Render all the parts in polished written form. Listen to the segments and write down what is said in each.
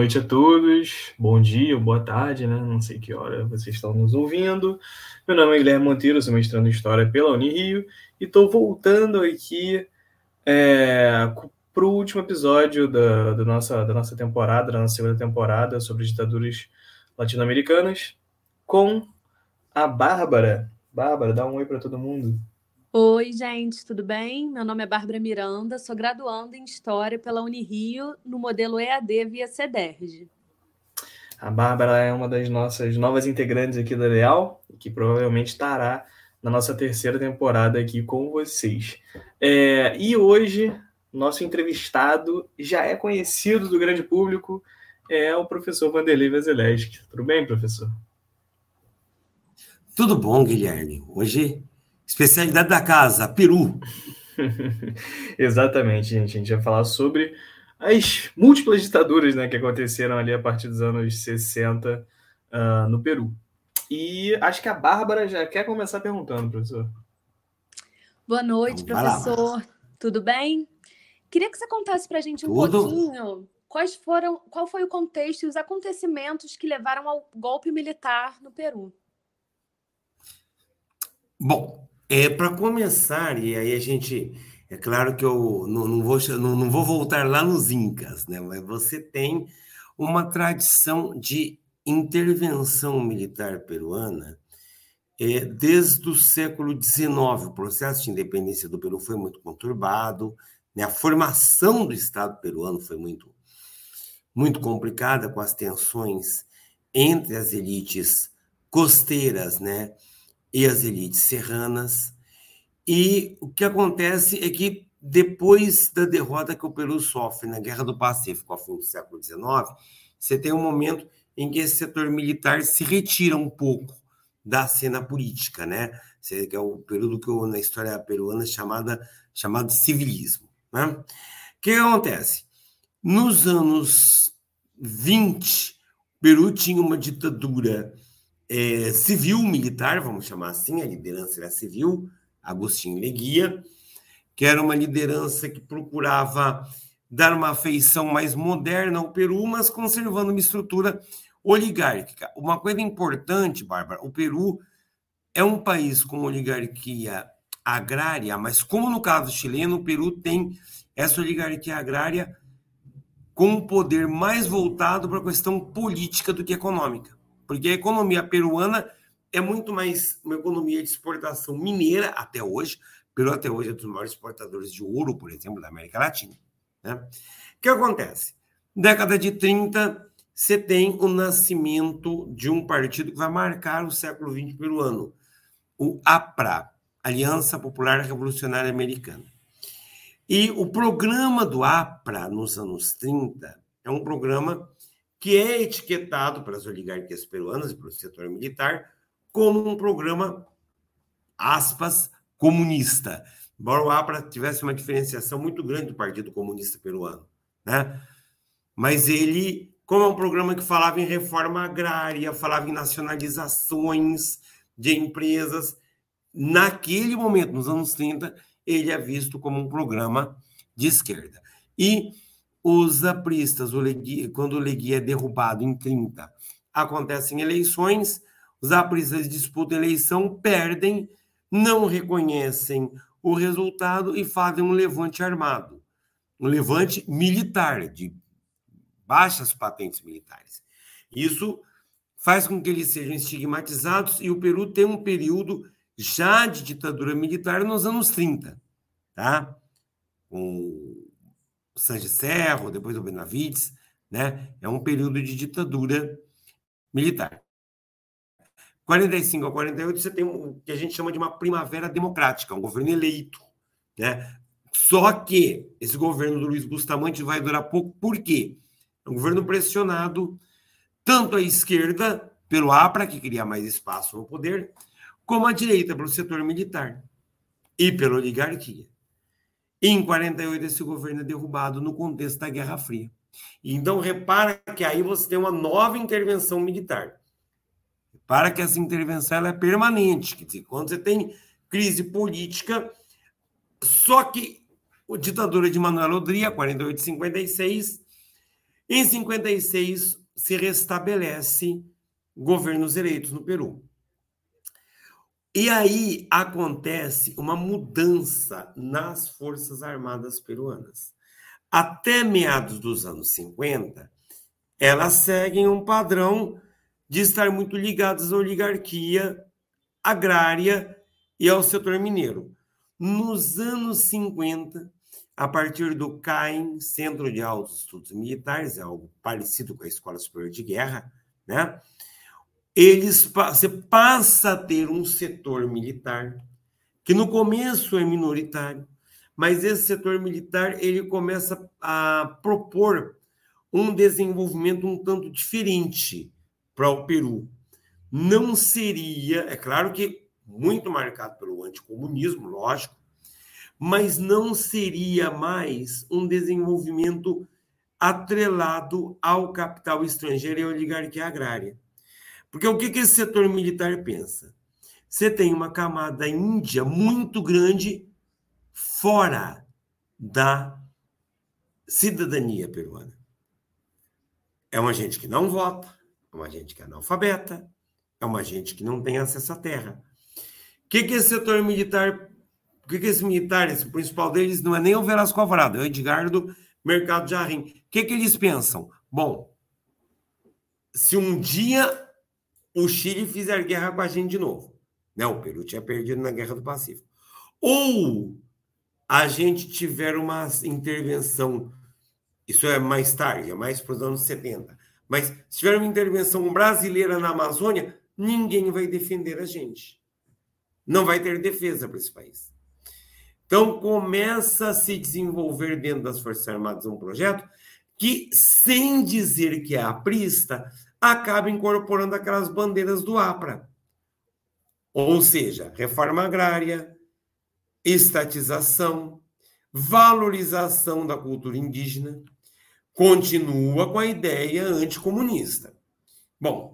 noite a todos, bom dia ou boa tarde, né? Não sei que hora vocês estão nos ouvindo. Meu nome é Guilherme Monteiro, sou mestrando em História pela Unirio e estou voltando aqui para o último episódio da nossa temporada, da nossa segunda temporada sobre ditaduras latino-americanas, com a Bárbara. Bárbara, dá um oi para todo mundo. Oi, gente, tudo bem? Meu nome é Bárbara Miranda, sou graduanda em História pela Unirio no modelo EAD via CEDERJ. A Bárbara é uma das nossas novas integrantes aqui da Leal, que provavelmente estará na nossa terceira temporada aqui com vocês. E hoje, nosso entrevistado já é conhecido do grande público, é o professor Vanderlei Veselewski. Tudo bem, professor? Tudo bom, Guilherme. Hoje, especialidade da casa, peru. Exatamente, gente. A gente vai falar sobre as múltiplas ditaduras, né, que aconteceram ali a partir dos anos 60 no Peru. E acho que a Bárbara já quer começar perguntando, professor. Boa noite, Então, vai lá, professor. Tudo bem? Queria que você contasse para a gente um Tudo. pouquinho qual foi o contexto e os acontecimentos que levaram ao golpe militar no Peru. Bom, para começar, e aí a gente... É claro que eu não vou voltar lá nos Incas, né? Mas você tem uma tradição de intervenção militar peruana desde o século XIX. O processo de independência do Peru foi muito conturbado, né? A formação do Estado peruano foi muito complicada, com as tensões entre as elites costeiras, né, e as elites serranas. E o que acontece é que, depois da derrota que o Peru sofre na Guerra do Pacífico, ao fim do século XIX, você tem um momento em que esse setor militar se retira um pouco da cena política, né? Que é o período que na história peruana chamado de civilismo, né? O que acontece? Nos anos 20, o Peru tinha uma ditadura civil-militar, vamos chamar assim, a liderança era civil, Agostinho Leguía, que era uma liderança que procurava dar uma feição mais moderna ao Peru, mas conservando uma estrutura oligárquica. Uma coisa importante, Bárbara, o Peru é um país com oligarquia agrária, mas como no caso chileno, o Peru tem essa oligarquia agrária com um poder mais voltado para a questão política do que econômica. Porque a economia peruana é muito mais uma economia de exportação mineira até hoje. O Peru até hoje é um dos maiores exportadores de ouro, por exemplo, da América Latina, né? O que acontece? Década de 30, você tem o nascimento de um partido que vai marcar o século XX peruano, o APRA, Aliança Popular Revolucionária Americana. E o programa do APRA, nos anos 30, é um programa que é etiquetado pelas oligarquias peruanas e pelo setor militar como um programa, aspas, comunista. Embora o APRA tivesse uma diferenciação muito grande do Partido Comunista Peruano, né? Mas ele, como é um programa que falava em reforma agrária, falava em nacionalizações de empresas, naquele momento, nos anos 30, ele é visto como um programa de esquerda. E os apristas, quando o Leguía é derrubado em 30, acontecem eleições, os apristas disputam a eleição, perdem, não reconhecem o resultado e fazem um levante armado, um levante militar, de baixas patentes militares. Isso faz com que eles sejam estigmatizados e o Peru tem um período já de ditadura militar nos anos 30, tá? Com o Sánchez Cerro, depois o Benavides, né? É um período de ditadura militar. 45 a 48, você tem o que a gente chama de uma primavera democrática, um governo eleito, né? Só que esse governo do Luiz Bustamante vai durar pouco, por quê? É um governo pressionado tanto à esquerda, pelo APRA, que queria mais espaço no poder, como à direita, pelo setor militar e pela oligarquia. Em 48, esse governo é derrubado no contexto da Guerra Fria. Então, repara que aí você tem uma nova intervenção militar. Repara que essa intervenção ela é permanente. Quer dizer, quando você tem crise política, só que a ditadura de Manuel Odría, 48 e 56, Em 56, se restabelece governos eleitos no Peru. E aí acontece uma mudança nas Forças Armadas peruanas. Até meados dos anos 50, elas seguem um padrão de estar muito ligadas à oligarquia agrária e ao setor mineiro. Nos anos 50, a partir do CAIM, Centro de Altos Estudos Militares, é algo parecido com a Escola Superior de Guerra, né? Você passa a ter um setor militar que no começo é minoritário, mas esse setor militar ele começa a propor um desenvolvimento um tanto diferente para o Peru. Não seria, é claro que muito marcado pelo anticomunismo, lógico, mas não seria mais um desenvolvimento atrelado ao capital estrangeiro e à oligarquia agrária. Porque o que esse setor militar pensa? Você tem uma camada índia muito grande fora da cidadania peruana. É uma gente que não vota, é uma gente que é analfabeta, é uma gente que não tem acesso à terra. O que esse setor militar, o que esse militar, esse principal deles, não é nem o Velasco Alvarado, é o Edgardo Mercado Jarrim. O que eles pensam? Bom, se um dia o Chile fizer guerra com a gente de novo, né? O Peru tinha perdido na Guerra do Pacífico, ou a gente tiver uma intervenção, isso é mais tarde, é mais para os anos 70, mas se tiver uma intervenção brasileira na Amazônia, ninguém vai defender a gente. Não vai ter defesa para esse país. Então, começa a se desenvolver dentro das Forças Armadas um projeto que, sem dizer que é aprista, acaba incorporando aquelas bandeiras do APRA. Ou seja, reforma agrária, estatização, valorização da cultura indígena, continua com a ideia anticomunista. Bom,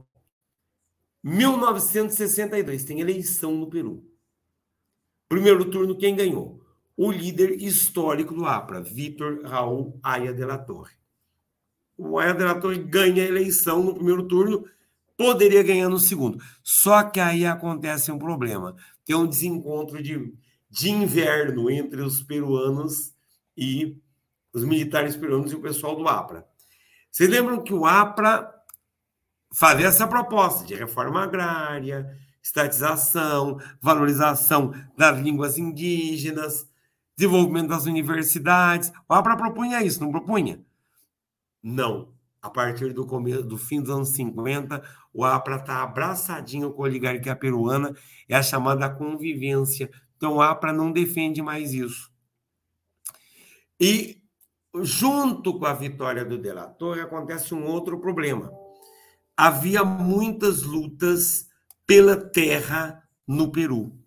1962, tem eleição no Peru. Primeiro turno, quem ganhou? O líder histórico do APRA, Vítor Raul Haya de la Torre. O Haya de la Torre ganha a eleição no primeiro turno, poderia ganhar no segundo. Só que aí acontece um problema. Tem um desencontro de inverno entre os peruanos e os militares peruanos e o pessoal do APRA. Vocês lembram que o APRA fazia essa proposta de reforma agrária, estatização, valorização das línguas indígenas, desenvolvimento das universidades. O APRA propunha isso, não propunha? Não. A partir do fim dos anos 50, o APRA está abraçadinho com a oligarquia peruana, é a chamada convivência. Então, o APRA não defende mais isso. E, junto com a vitória do de la Torre, acontece um outro problema. Havia muitas lutas pela terra no Peru.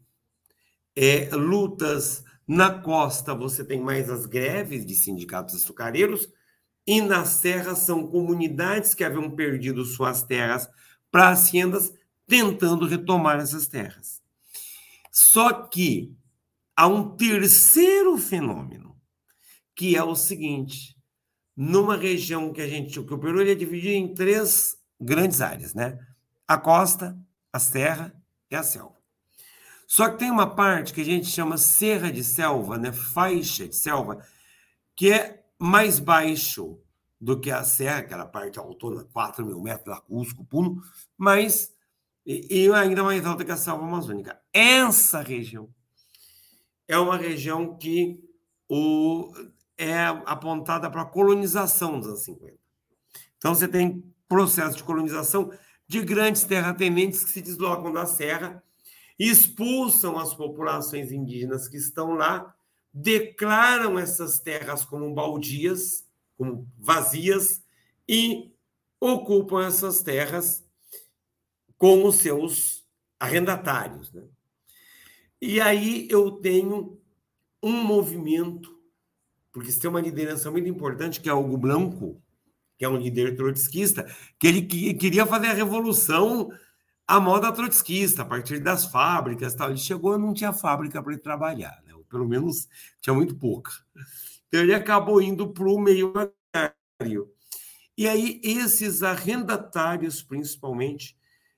Lutas na costa, você tem mais as greves de sindicatos açucareiros, e nas serras são comunidades que haviam perdido suas terras para haciendas, tentando retomar essas terras. Só que há um terceiro fenômeno, que é o seguinte: numa região que o Peru ele é dividido em 3 grandes áreas, né? A costa, a serra e a selva. Só que tem uma parte que a gente chama serra de selva, né? Faixa de selva, que é mais baixo do que a serra, aquela parte autona, 4.000 metros da Cusco, Puno, mas e ainda mais alta que a selva amazônica. Essa região é uma região que é apontada para a colonização dos anos 50. Então, você tem processo de colonização de grandes terratenentes que se deslocam da serra, expulsam as populações indígenas que estão lá, declaram essas terras como baldias, como vazias, e ocupam essas terras com os seus arrendatários, né? E aí eu tenho um movimento, porque você tem uma liderança muito importante, que é Hugo Blanco, que é um líder trotskista, que ele queria fazer a revolução à moda trotskista, a partir das fábricas. Tal. Ele chegou e não tinha fábrica para ele trabalhar, né? Ou pelo menos tinha muito pouca. Então ele acabou indo para o meio agrário. E aí, esses arrendatários, principalmente,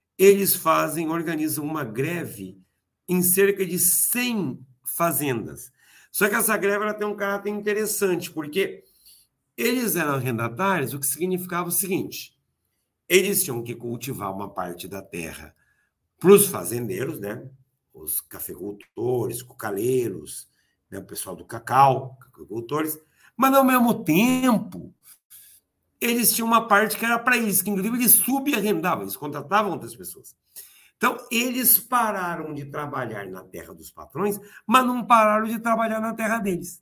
organizam uma greve em cerca de 100 fazendas. Só que essa greve ela tem um caráter interessante, porque eles eram arrendatários, o que significava o seguinte: eles tinham que cultivar uma parte da terra para os fazendeiros, né? Os cafeicultores, cocaleiros, né? O pessoal do cacau, cacaucultores, mas, ao mesmo tempo, eles tinham uma parte que era para eles, que inclusive eles subarrendavam, eles contratavam outras pessoas. Então, eles pararam de trabalhar na terra dos patrões, mas não pararam de trabalhar na terra deles.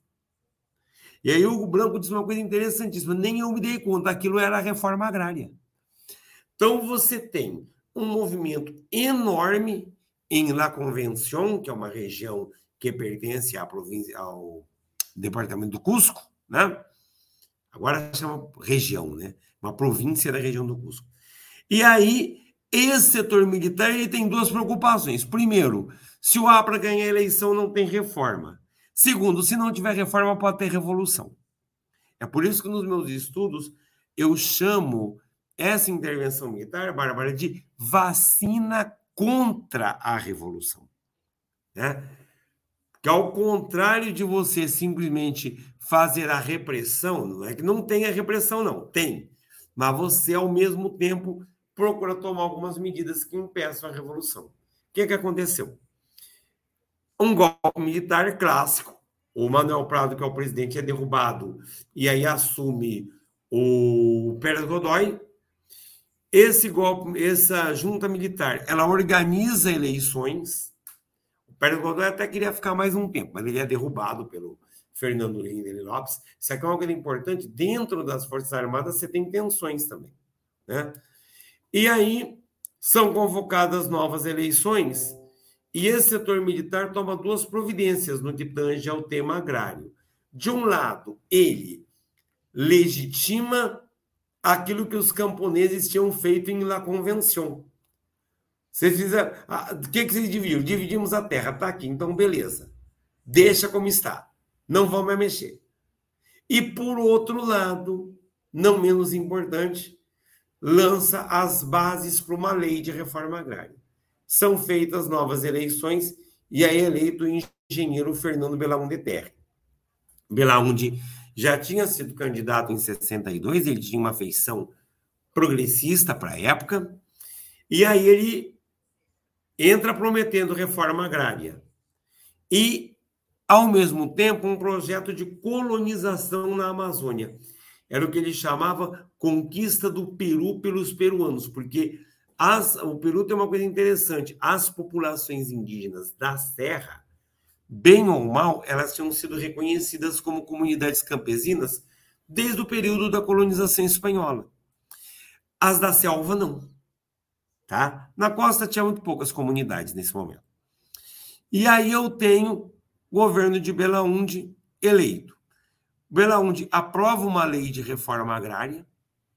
E aí o Branco disse uma coisa interessantíssima, nem eu me dei conta, aquilo era a reforma agrária. Então, você tem um movimento enorme em La Convención, que é uma região que pertence à província, ao departamento do Cusco, né? Agora chama região, né? Uma província da região do Cusco. E aí, esse setor militar ele tem duas preocupações. Primeiro, se o APRA ganhar a eleição, não tem reforma. Segundo, se não tiver reforma, pode ter revolução. É por isso que nos meus estudos eu chamo essa intervenção militar, Bárbara, de vacina contra a revolução. Né? Que ao contrário de você simplesmente fazer a repressão, não é que não tenha repressão, não, tem. Mas você, ao mesmo tempo, procura tomar algumas medidas que impeçam a revolução. O que aconteceu? Um golpe militar clássico. O Manuel Prado, que é o presidente, é derrubado e aí assume o Pérez Godoy. Esse golpe, essa junta militar, ela organiza eleições. O Pérez Godoy até queria ficar mais um tempo, mas ele é derrubado pelo Fernando Henrique Lopes. Isso aqui é uma coisa importante. Dentro das Forças Armadas, você tem tensões também. Né? E aí são convocadas novas eleições e esse setor militar toma duas providências no que tange ao tema agrário. De um lado, ele legitima aquilo que os camponeses tinham feito em La Convención. Vocês fizeram... O que vocês dividiram? Dividimos a terra. Está aqui, então beleza. Deixa como está. Não vamos mais mexer. E, por outro lado, não menos importante, lança as bases para uma lei de reforma agrária. São feitas novas eleições e aí é eleito o engenheiro Fernando Belaúnde Terry. Belaúnde já tinha sido candidato em 62, ele tinha uma feição progressista para a época, e aí ele entra prometendo reforma agrária. E, ao mesmo tempo, um projeto de colonização na Amazônia. Era o que ele chamava conquista do Peru pelos peruanos, porque o Peru tem uma coisa interessante, as populações indígenas da Serra, bem ou mal, elas tinham sido reconhecidas como comunidades campesinas desde o período da colonização espanhola. As da selva, não. Tá? Na costa tinha muito poucas comunidades nesse momento. E aí eu tenho o governo de Belaúnde eleito. Belaúnde aprova uma lei de reforma agrária, em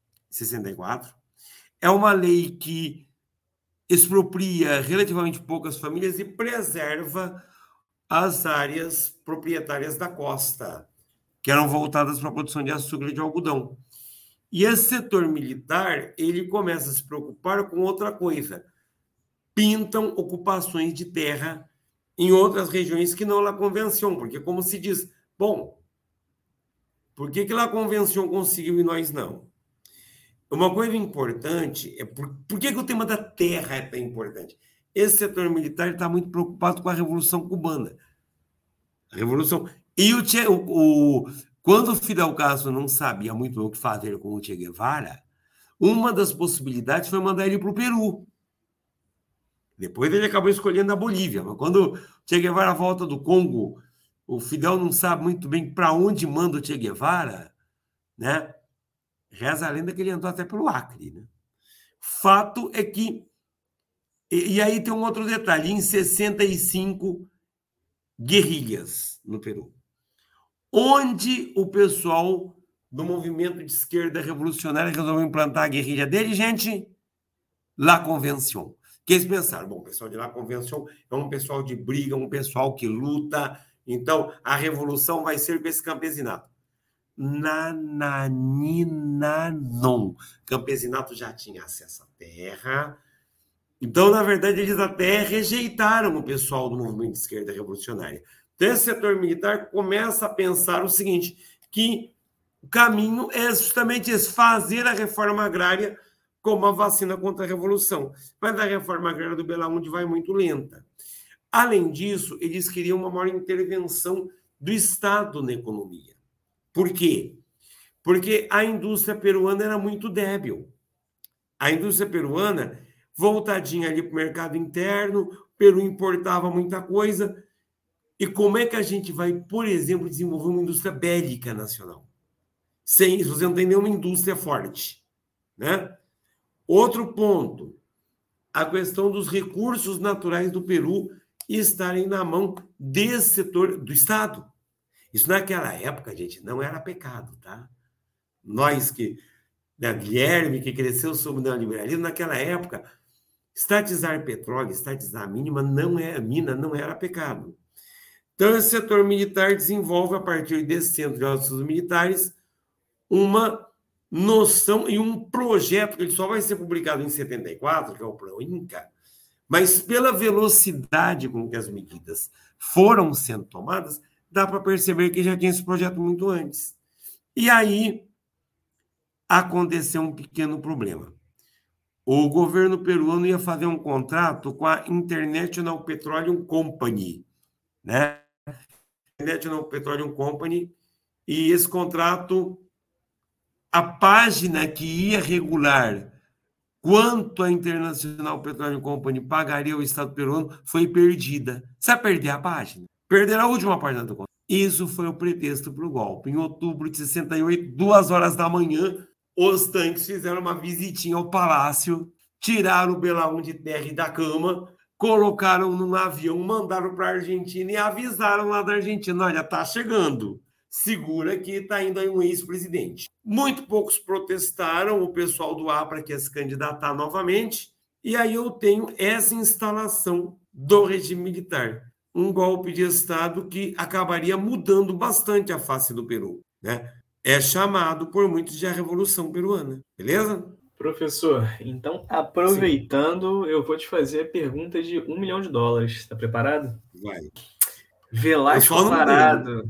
64. É uma lei que expropria relativamente poucas famílias e preserva as áreas proprietárias da costa, que eram voltadas para a produção de açúcar e de algodão. E esse setor militar, ele começa a se preocupar com outra coisa. Pintam ocupações de terra em outras regiões que não La Convención, porque como se diz, bom, por que La Convención conseguiu e nós não? Uma coisa importante é por que o tema da terra é tão importante? Esse setor militar está muito preocupado com a Revolução Cubana. A Revolução... E quando o Fidel Castro não sabia muito o que fazer com o Che Guevara, uma das possibilidades foi mandar ele para o Peru. Depois ele acabou escolhendo a Bolívia, mas quando o Che Guevara volta do Congo, o Fidel não sabe muito bem para onde manda o Che Guevara, né? Reza a lenda que ele entrou até pelo Acre, né? Fato é que... E aí tem um outro detalhe. Em 65, guerrilhas no Peru. Onde o pessoal do movimento de esquerda revolucionária resolveu implantar a guerrilha dele, gente? La Convención. Que eles pensaram, bom, o pessoal de La Convención é um pessoal de briga, um pessoal que luta, então a revolução vai ser com esse campesinato. Nananinanon. O campesinato já tinha acesso à terra. Então, na verdade, eles até rejeitaram o pessoal do movimento de esquerda revolucionária. Então, esse setor militar começa a pensar o seguinte, que o caminho é justamente esse, fazer a reforma agrária como a vacina contra a revolução. Mas a reforma agrária do Belaúnde vai muito lenta. Além disso, eles queriam uma maior intervenção do Estado na economia. Por quê? Porque a indústria peruana era muito débil. A indústria peruana, voltadinha ali para o mercado interno, o Peru importava muita coisa. E como é que a gente vai, por exemplo, desenvolver uma indústria bélica nacional? Sem isso, você não tem nenhuma indústria forte, né? Outro ponto, a questão dos recursos naturais do Peru estarem na mão desse setor do Estado. Isso naquela época, gente, não era pecado, tá? Nós que, né, Guilherme, que cresceu sob o neoliberalismo, naquela época, estatizar petróleo, estatizar mina não era pecado. Então, esse setor militar desenvolve, a partir desse centro de estudos militares, uma noção e um projeto que ele só vai ser publicado em 74, que é o Plano Inca, mas pela velocidade com que as medidas foram sendo tomadas, dá para perceber que já tinha esse projeto muito antes. E aí aconteceu um pequeno problema. O governo peruano ia fazer um contrato com a International Petroleum Company, né? International Petroleum Company, e esse contrato, a página que ia regular quanto a International Petroleum Company pagaria ao Estado peruano foi perdida. Sabe perder a página? Perder a última página do contrato. Isso foi o pretexto para o golpe. Em outubro de 68, 2 horas da manhã, os tanques fizeram uma visitinha ao palácio, tiraram o Belaúnde de terra e da cama, colocaram num avião, mandaram para a Argentina e avisaram lá da Argentina, olha, tá chegando. Segura que está indo aí um ex-presidente. Muito poucos protestaram, o pessoal do APRA quer se candidatar novamente, e aí eu tenho essa instalação do regime militar. Um golpe de Estado que acabaria mudando bastante a face do Peru, né? É chamado por muitos de a Revolução Peruana, beleza? Professor, então, aproveitando, eu vou te fazer a pergunta de $1 milhão. Está preparado? Vai. Velasco Alvarado.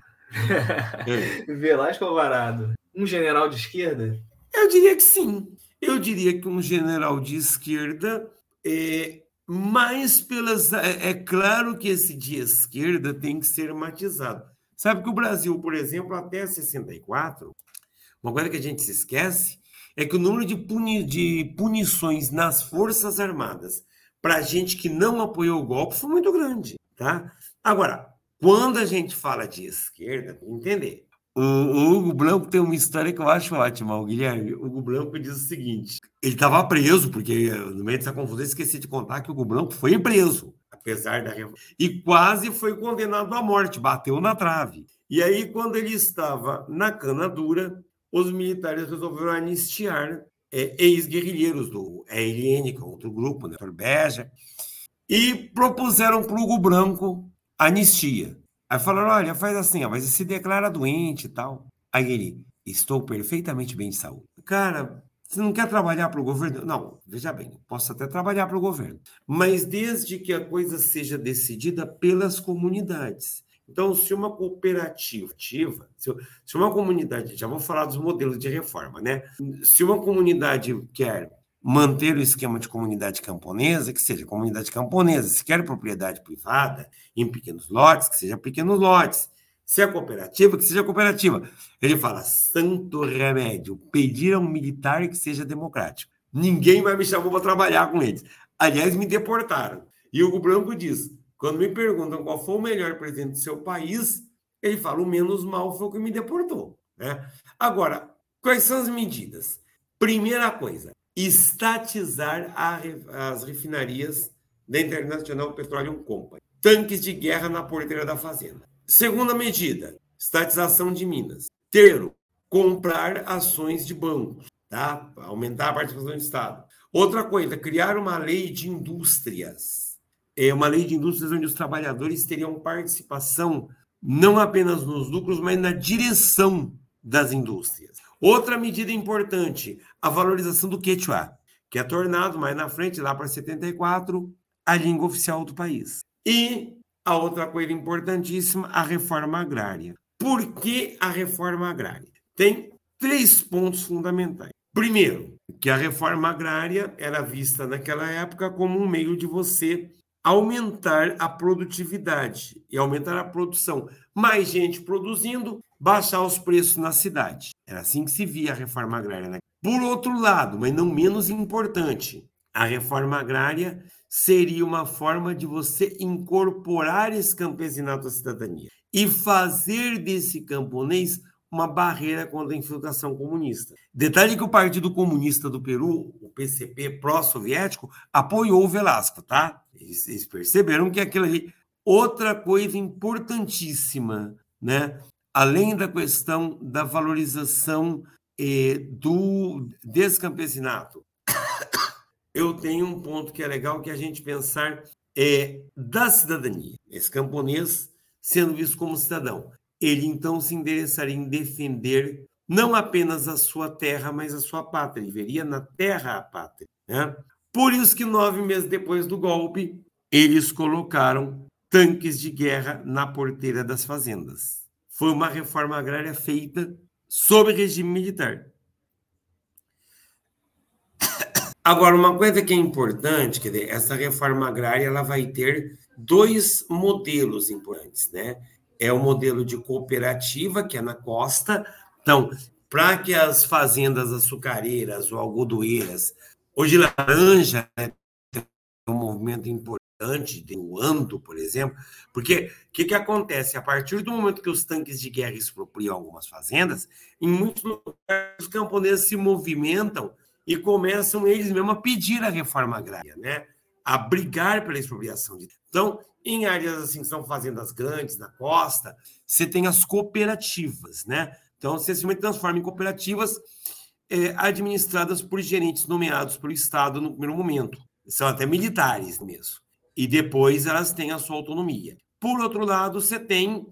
Velasco Alvarado, um general de esquerda? Eu diria que sim. Eu diria que um general de esquerda, mas pelas... É claro que esse de esquerda tem que ser matizado. Sabe que o Brasil, por exemplo, até 64, uma coisa que a gente se esquece é que o número de punições nas Forças Armadas para gente que não apoiou o golpe foi muito grande, tá? Agora, quando a gente fala de esquerda, tem que entender. O Hugo Blanco tem uma história que eu acho ótima, o Guilherme. O Hugo Blanco diz o seguinte, ele estava preso, porque no meio dessa confusão eu esqueci de contar que o Hugo Blanco foi preso, apesar da revolução, e quase foi condenado à morte, bateu na trave. E aí, quando ele estava na cana dura, os militares resolveram anistiar ex-guerrilheiros do ELN, que é outro grupo, né, Beja, e propuseram para o Hugo Blanco anistia. Aí falaram, olha, faz assim, mas se declara doente e tal. Aí ele, estou perfeitamente bem de saúde. Cara, você não quer trabalhar para o governo? Não, veja bem, posso até trabalhar para o governo, mas desde que a coisa seja decidida pelas comunidades. Então, se uma cooperativa, se uma comunidade, já vou falar dos modelos de reforma, né? Se uma comunidade quer manter o esquema de comunidade camponesa, que seja comunidade camponesa, se quer propriedade privada em pequenos lotes, que seja pequenos lotes, se é cooperativa, que seja cooperativa. Ele fala, santo remédio, pedir a um militar que seja democrático. Ninguém vai me chamar para trabalhar com eles. Aliás, me deportaram. E o Hugo Blanco diz, quando me perguntam qual foi o melhor presidente do seu país, ele fala, o menos mal foi o que me deportou, né? Agora, quais são as medidas? Primeira coisa, estatizar as refinarias da International Petroleum Company. Tanques de guerra na porteira da fazenda. Segunda medida, estatização de minas. Terceiro, comprar ações de bancos, tá? Aumentar a participação do Estado. Outra coisa, criar uma lei de indústrias. Uma lei de indústrias onde os trabalhadores teriam participação não apenas nos lucros, mas na direção das indústrias. Outra medida importante, a valorização do quechua, que é tornado mais na frente, lá para 74, a língua oficial do país. E a outra coisa importantíssima, a reforma agrária. Por que a reforma agrária? Tem 3 pontos fundamentais. Primeiro, que a reforma agrária era vista naquela época como um meio de você aumentar a produtividade e aumentar a produção. Mais gente produzindo, baixar os preços na cidade. Era assim que se via a reforma agrária, né? Por outro lado, mas não menos importante, a reforma agrária seria uma forma de você incorporar esse campesinato à cidadania e fazer desse camponês uma barreira contra a infiltração comunista. Detalhe que o Partido Comunista do Peru, o PCP pró-soviético, apoiou o Velasco, tá? Eles perceberam que aquilo ali... Outra coisa importantíssima, né? Além da questão da valorização desse campesinato, eu tenho um ponto que é legal que a gente pensar da cidadania. Esse camponês sendo visto como cidadão. Ele, então, se endereçaria em defender não apenas a sua terra, mas a sua pátria. Ele veria na terra a pátria, né? Por isso que 9 meses depois do golpe, eles colocaram tanques de guerra na porteira das fazendas. Foi uma reforma agrária feita sob regime militar. Agora, uma coisa que é importante, quer dizer, essa reforma agrária ela vai ter 2 modelos importantes, né? É o modelo de cooperativa, que é na costa. Então, para que as fazendas açucareiras ou algodoeiras, hoje laranja, né, tem um movimento importante, do Ando, por exemplo, porque o que acontece? A partir do momento que os tanques de guerra expropriam algumas fazendas, em muitos lugares os camponeses se movimentam e começam eles mesmos a pedir a reforma agrária, né? A brigar pela expropriação. Então, em áreas assim que são fazendas grandes, na costa, você tem as cooperativas, né? Então, você se transforma em cooperativas administradas por gerentes nomeados pelo Estado no primeiro momento. São até militares mesmo. E depois elas têm a sua autonomia. Por outro lado, você tem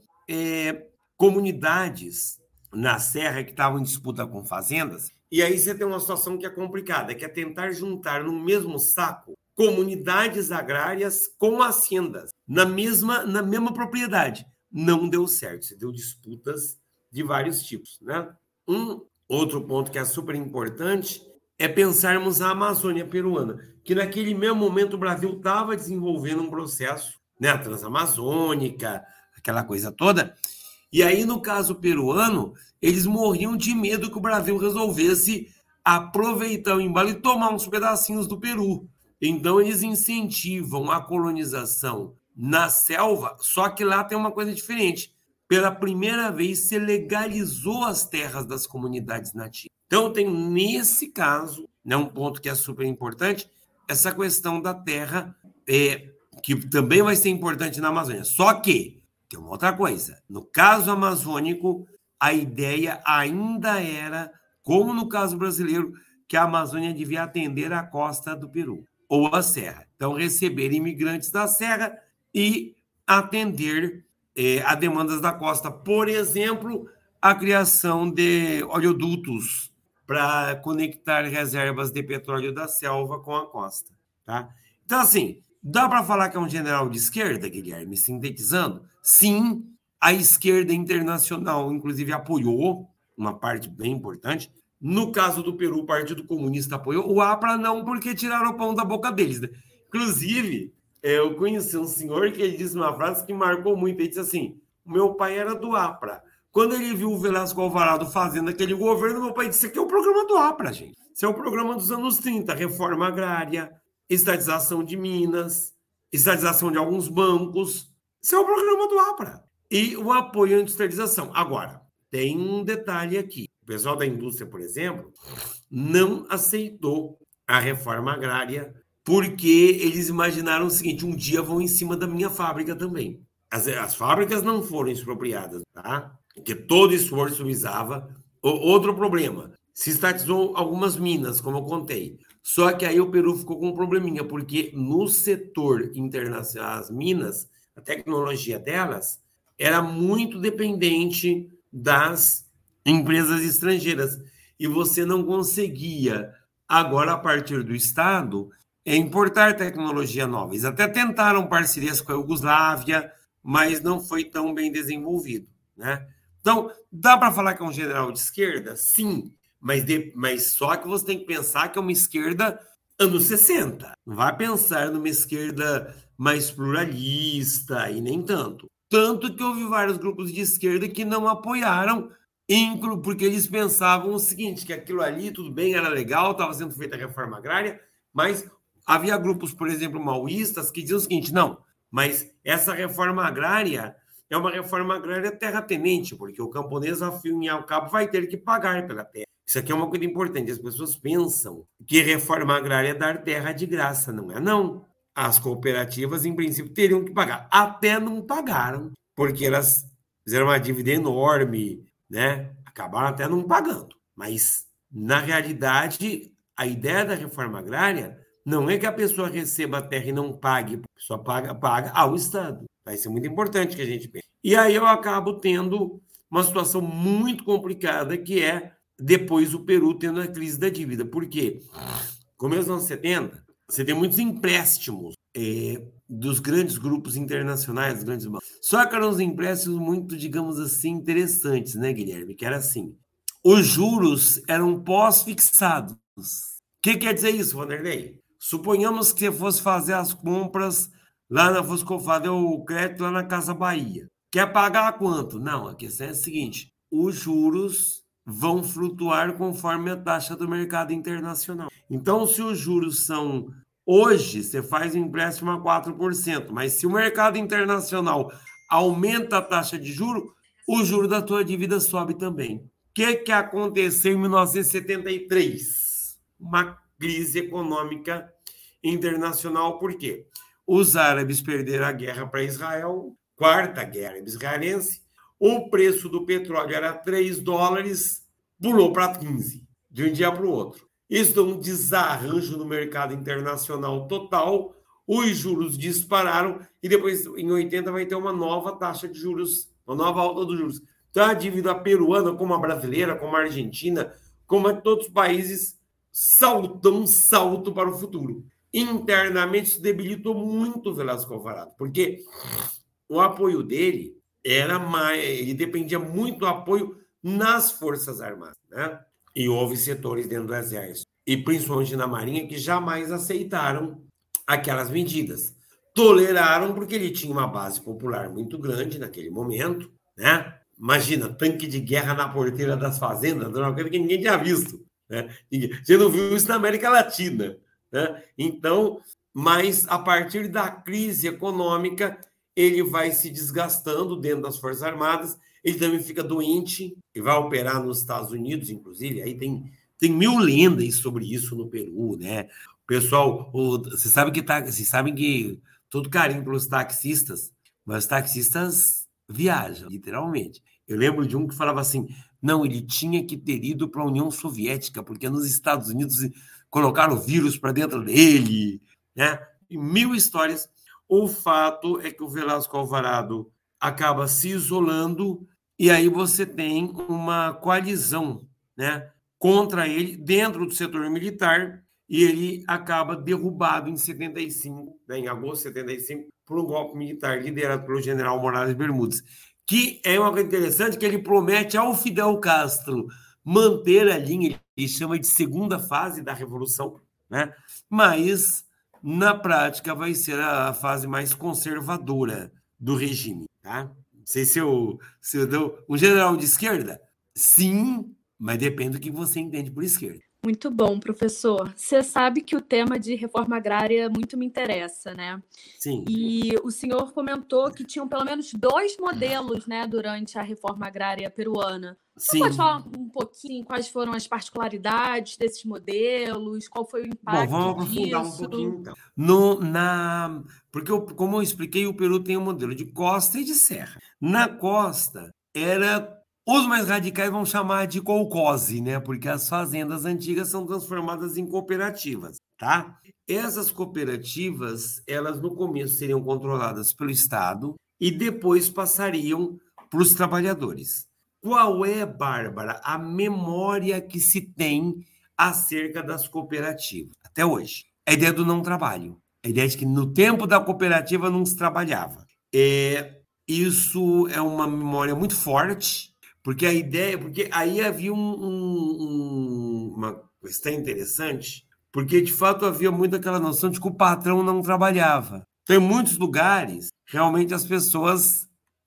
comunidades na Serra que estavam em disputa com fazendas, e aí você tem uma situação que é complicada, que é tentar juntar no mesmo saco comunidades agrárias com haciendas, na mesma propriedade. Não deu certo, você deu disputas de vários tipos, né? Um outro ponto que é super importante é pensarmos a Amazônia peruana, que naquele mesmo momento o Brasil estava desenvolvendo um processo, né, a Transamazônica, aquela coisa toda. E aí, no caso peruano, eles morriam de medo que o Brasil resolvesse aproveitar o embalo e tomar uns pedacinhos do Peru. Então, eles incentivam a colonização na selva, só que lá tem uma coisa diferente. Pela primeira vez, se legalizou as terras das comunidades nativas. Então, tem nesse caso, né, um ponto que é super importante, essa questão da terra, que também vai ser importante na Amazônia. Só que tem uma outra coisa. No caso amazônico, a ideia ainda era, como no caso brasileiro, que a Amazônia devia atender a costa do Peru ou a serra. Então, receber imigrantes da serra e atender a demandas da costa. Por exemplo, a criação de oleodutos para conectar reservas de petróleo da selva com a costa. Tá? Então, assim, dá para falar que é um general de esquerda, Guilherme, sintetizando? Sim, a esquerda internacional, inclusive, apoiou uma parte bem importante. No caso do Peru, o Partido Comunista apoiou. O APRA não, porque tiraram o pão da boca deles. Né? Inclusive, eu conheci um senhor que ele disse uma frase que marcou muito. Ele disse assim, meu pai era do APRA. Quando ele viu o Velasco Alvarado fazendo aquele governo, meu pai disse, isso aqui é o programa do APRA, gente. Isso é o programa dos anos 30, reforma agrária, estatização de minas, estatização de alguns bancos. Isso é o programa do APRA. E o apoio à industrialização. Agora, tem um detalhe aqui. O pessoal da indústria, por exemplo, não aceitou a reforma agrária porque eles imaginaram o seguinte, um dia vão em cima da minha fábrica também. As fábricas não foram expropriadas, tá? Porque todo esforço visava. Outro problema, se estatizou algumas minas, como eu contei. Só que aí o Peru ficou com um probleminha, porque no setor internacional, as minas, a tecnologia delas era muito dependente das empresas estrangeiras. E você não conseguia, agora, a partir do Estado, importar tecnologia nova. Eles até tentaram parcerias com a Iugoslávia, mas não foi tão bem desenvolvido, né? Então, dá para falar que é um general de esquerda? Sim, mas só que você tem que pensar que é uma esquerda anos 60. Não vai pensar numa esquerda mais pluralista e nem tanto. Tanto que houve vários grupos de esquerda que não apoiaram, porque eles pensavam o seguinte, que aquilo ali, tudo bem, era legal, estava sendo feita a reforma agrária, mas havia grupos, por exemplo, maoístas, que diziam o seguinte, não, mas essa reforma agrária é uma reforma agrária terratenente, porque o camponês, ao fim e ao cabo, vai ter que pagar pela terra. Isso aqui é uma coisa importante, as pessoas pensam que reforma agrária é dar terra de graça, não é não. As cooperativas, em princípio, teriam que pagar. Até não pagaram, porque elas fizeram uma dívida enorme, né? Acabaram até não pagando. Mas, na realidade, a ideia da reforma agrária não é que a pessoa receba a terra e não pague, a pessoa paga ao Estado. Vai ser muito importante que a gente pense. E aí eu acabo tendo uma situação muito complicada, que é depois o Peru tendo a crise da dívida. Por quê? Começo dos anos 70, você tem muitos empréstimos dos grandes grupos internacionais, dos grandes bancos. Só que eram uns empréstimos muito, digamos assim, interessantes, né, Guilherme? Que era assim, os juros eram pós-fixados. O que quer dizer isso, Vanderlei? Suponhamos que você fosse fazer as compras fosse fazer o crédito lá na Casa Bahia. Quer pagar quanto? Não, a questão é a seguinte, os juros vão flutuar conforme a taxa do mercado internacional. Então, se os juros são... Hoje, você faz um empréstimo a 4%, mas se o mercado internacional aumenta a taxa de juros, o juro da tua dívida sobe também. O que aconteceu em 1973? Uma crise econômica internacional. Por quê? Os árabes perderam a guerra para Israel, quarta guerra israelense, o preço do petróleo era $3, pulou para 15, de um dia para o outro. Isso deu um desarranjo no mercado internacional total, os juros dispararam e depois, em 80, vai ter uma nova taxa de juros, uma nova alta dos juros. Então, a dívida peruana, como a brasileira, como a argentina, como a todos os países, dão um salto para o futuro. Internamente, isso debilitou muito o Velasco Alvarado, porque o apoio dele ele dependia muito do apoio nas Forças Armadas, né? E houve setores dentro do Exército, e principalmente na Marinha, que jamais aceitaram aquelas medidas. Toleraram porque ele tinha uma base popular muito grande naquele momento, né? Imagina, tanque de guerra na porteira das fazendas, uma coisa que ninguém tinha visto, né? Você não viu isso na América Latina, né? Então, mas a partir da crise econômica, ele vai se desgastando dentro das Forças Armadas, ele também fica doente e vai operar nos Estados Unidos, inclusive. Aí tem 1000 lendas sobre isso no Peru, né? O pessoal, vocês sabem que todo carinho pelos taxistas, mas os taxistas viajam, literalmente. Eu lembro de um que falava assim, não, ele tinha que ter ido para a União Soviética, porque nos Estados Unidos colocaram o vírus para dentro dele, né? E 1000 histórias. O fato é que o Velasco Alvarado acaba se isolando e aí você tem uma coalizão, né, contra ele dentro do setor militar e ele acaba derrubado em 75, né, em agosto de 75, por um golpe militar liderado pelo general Morales Bermúdez, que é uma coisa interessante que ele promete ao Fidel Castro manter a linha, ele chama de segunda fase da Revolução, né, mas na prática vai ser a fase mais conservadora do regime, tá? Não sei se eu dou um general de esquerda? Sim, mas depende do que você entende por esquerda. Muito bom, professor. Você sabe que o tema de reforma agrária muito me interessa, né? Sim. E o senhor comentou que tinham pelo menos 2 modelos, né, durante a reforma agrária peruana. Você pode falar um pouquinho quais foram as particularidades desses modelos, qual foi o impacto disso? Bom, vamos aprofundar um pouquinho, então. Porque, como eu expliquei, o Peru tem um modelo de costa e de serra. Na costa, os mais radicais vão chamar de colcose, né? Porque as fazendas antigas são transformadas em cooperativas, tá? Essas cooperativas, elas no começo seriam controladas pelo Estado e depois passariam para os trabalhadores. qual é, Bárbara, a memória que se tem acerca das cooperativas, até hoje? A ideia do não trabalho. A ideia de que no tempo da cooperativa não se trabalhava. Isso é uma memória muito forte, porque aí havia uma questão interessante, porque de fato havia muito aquela noção de que o patrão não trabalhava. Então, em muitos lugares, realmente as pessoas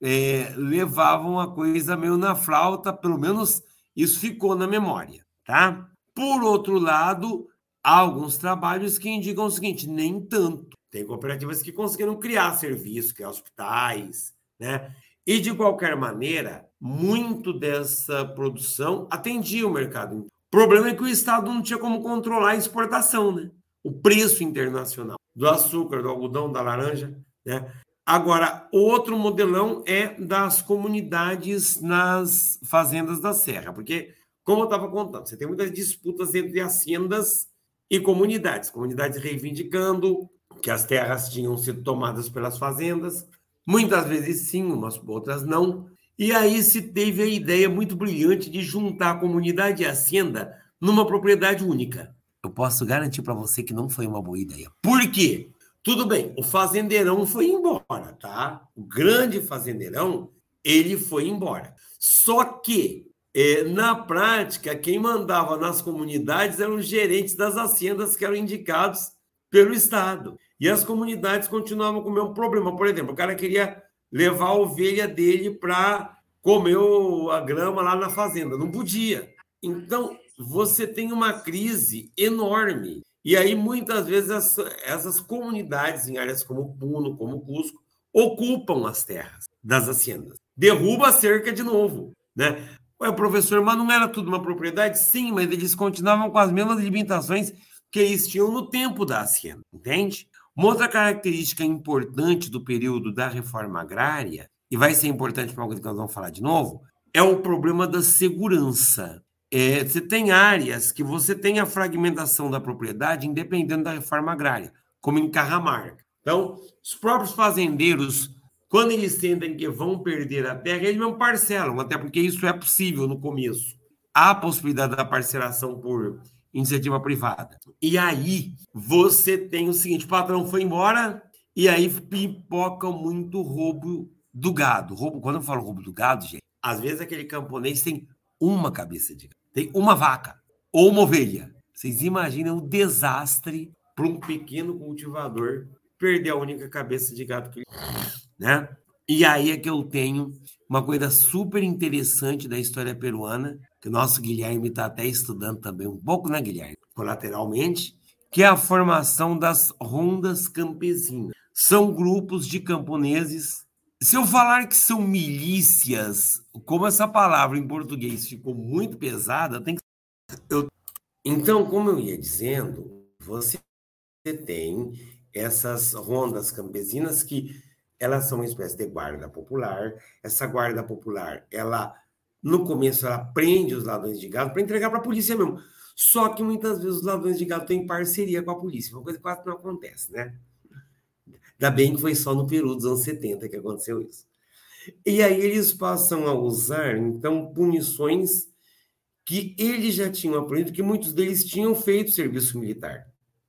levavam a coisa meio na flauta, pelo menos isso ficou na memória, tá? Por outro lado, há alguns trabalhos que indicam o seguinte, nem tanto. Tem cooperativas que conseguiram criar serviços, criar hospitais, né? E, de qualquer maneira, muito dessa produção atendia o mercado. O problema é que o Estado não tinha como controlar a exportação, né? O preço internacional do açúcar, do algodão, da laranja, né? Agora, outro modelão é das comunidades nas fazendas da serra, porque, como eu estava contando, você tem muitas disputas entre haciendas e comunidades reivindicando que as terras tinham sido tomadas pelas fazendas, muitas vezes sim, umas outras não, e aí se teve a ideia muito brilhante de juntar a comunidade e a hacienda numa propriedade única. Eu posso garantir para você que não foi uma boa ideia. Por quê? Tudo bem, o fazendeirão foi embora, tá? O grande fazendeirão, ele foi embora. Só que, na prática, quem mandava nas comunidades eram os gerentes das haciendas que eram indicados pelo Estado. E as comunidades continuavam com o mesmo problema. Por exemplo, o cara queria levar a ovelha dele para comer a grama lá na fazenda. Não podia. Então, você tem uma crise enorme. E aí, muitas vezes, essas comunidades em áreas como Puno, como Cusco, ocupam as terras das haciendas. Derruba a cerca de novo, né? Ué, professor, mas não era tudo uma propriedade? Sim, mas eles continuavam com as mesmas limitações que eles tinham no tempo da hacienda, entende? Uma outra característica importante do período da reforma agrária, e vai ser importante para algo que nós vamos falar de novo, é o problema da segurança. Você tem áreas que você tem a fragmentação da propriedade independendo da reforma agrária, como em Cajamarca. Então, os próprios fazendeiros, quando eles sentem que vão perder a terra, eles não parcelam, até porque isso é possível no começo. Há a possibilidade da parcelação por iniciativa privada. E aí, você tem o seguinte, o patrão foi embora, e aí pipoca muito roubo do gado. Quando eu falo roubo do gado, gente, às vezes aquele camponês tem uma cabeça de gado, tem uma vaca ou uma ovelha. Vocês imaginam o desastre para um pequeno cultivador perder a única cabeça de gado que ele tem, né? E aí é que eu tenho uma coisa super interessante da história peruana, que o nosso Guilherme está até estudando também um pouco, né, Guilherme? Colateralmente, que é a formação das rondas campesinas. São grupos de camponeses. Se eu falar que são milícias, como essa palavra em português ficou muito pesada, tem que... Então, como eu ia dizendo, você tem essas rondas campesinas que elas são uma espécie de guarda popular. Essa guarda popular, no começo, ela prende os ladrões de gado para entregar para a polícia mesmo. Só que muitas vezes os ladrões de gado têm parceria com a polícia, uma coisa que quase não acontece, né? Ainda bem que foi só no Peru dos anos 70 que aconteceu isso. E aí eles passam a usar, então, punições que eles já tinham aprendido, que muitos deles tinham feito serviço militar.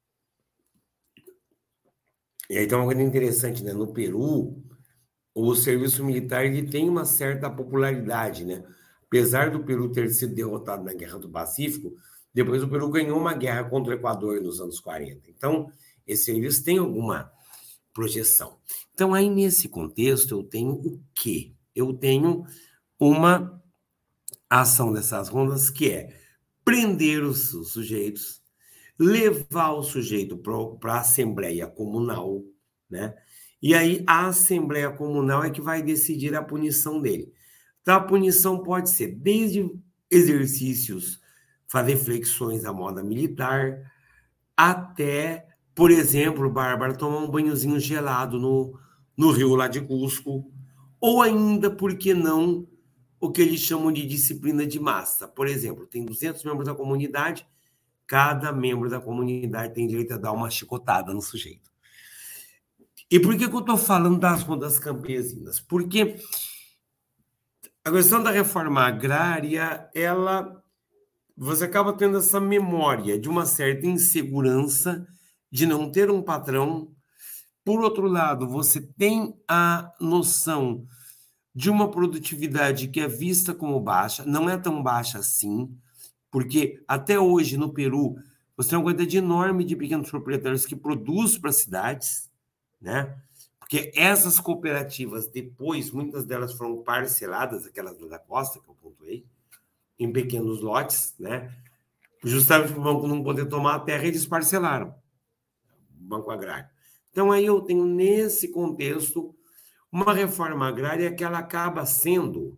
E aí tem uma coisa interessante, né? No Peru, o serviço militar ele tem uma certa popularidade, né? Apesar do Peru ter sido derrotado na Guerra do Pacífico, depois o Peru ganhou uma guerra contra o Equador nos anos 40. Então, esse serviço tem alguma projeção. Então, aí nesse contexto, eu tenho o quê? Eu tenho uma ação dessas rondas que é prender os sujeitos, levar o sujeito para a Assembleia Comunal, né? E aí a Assembleia Comunal é que vai decidir a punição dele. Então, a punição pode ser desde exercícios, fazer flexões à moda militar, até, por exemplo, Bárbara, tomar um banhozinho gelado no rio lá de Cusco, ou ainda, por que não, o que eles chamam de disciplina de massa. Por exemplo, tem 200 membros da comunidade, cada membro da comunidade tem direito a dar uma chicotada no sujeito. E por que eu estou falando das rondas campesinas? Porque A questão da reforma agrária, você acaba tendo essa memória de uma certa insegurança de não ter um patrão. Por outro lado, você tem a noção de uma produtividade que é vista como baixa, não é tão baixa assim, porque até hoje no Peru você tem uma quantidade enorme de pequenos proprietários que produzem para as cidades, né? Porque essas cooperativas, depois, muitas delas foram parceladas, aquelas da costa que eu pontuei, em pequenos lotes, né? Justamente para o banco não poder tomar a terra, eles parcelaram, o Banco Agrário. Então, aí eu tenho, nesse contexto, uma reforma agrária que ela acaba sendo,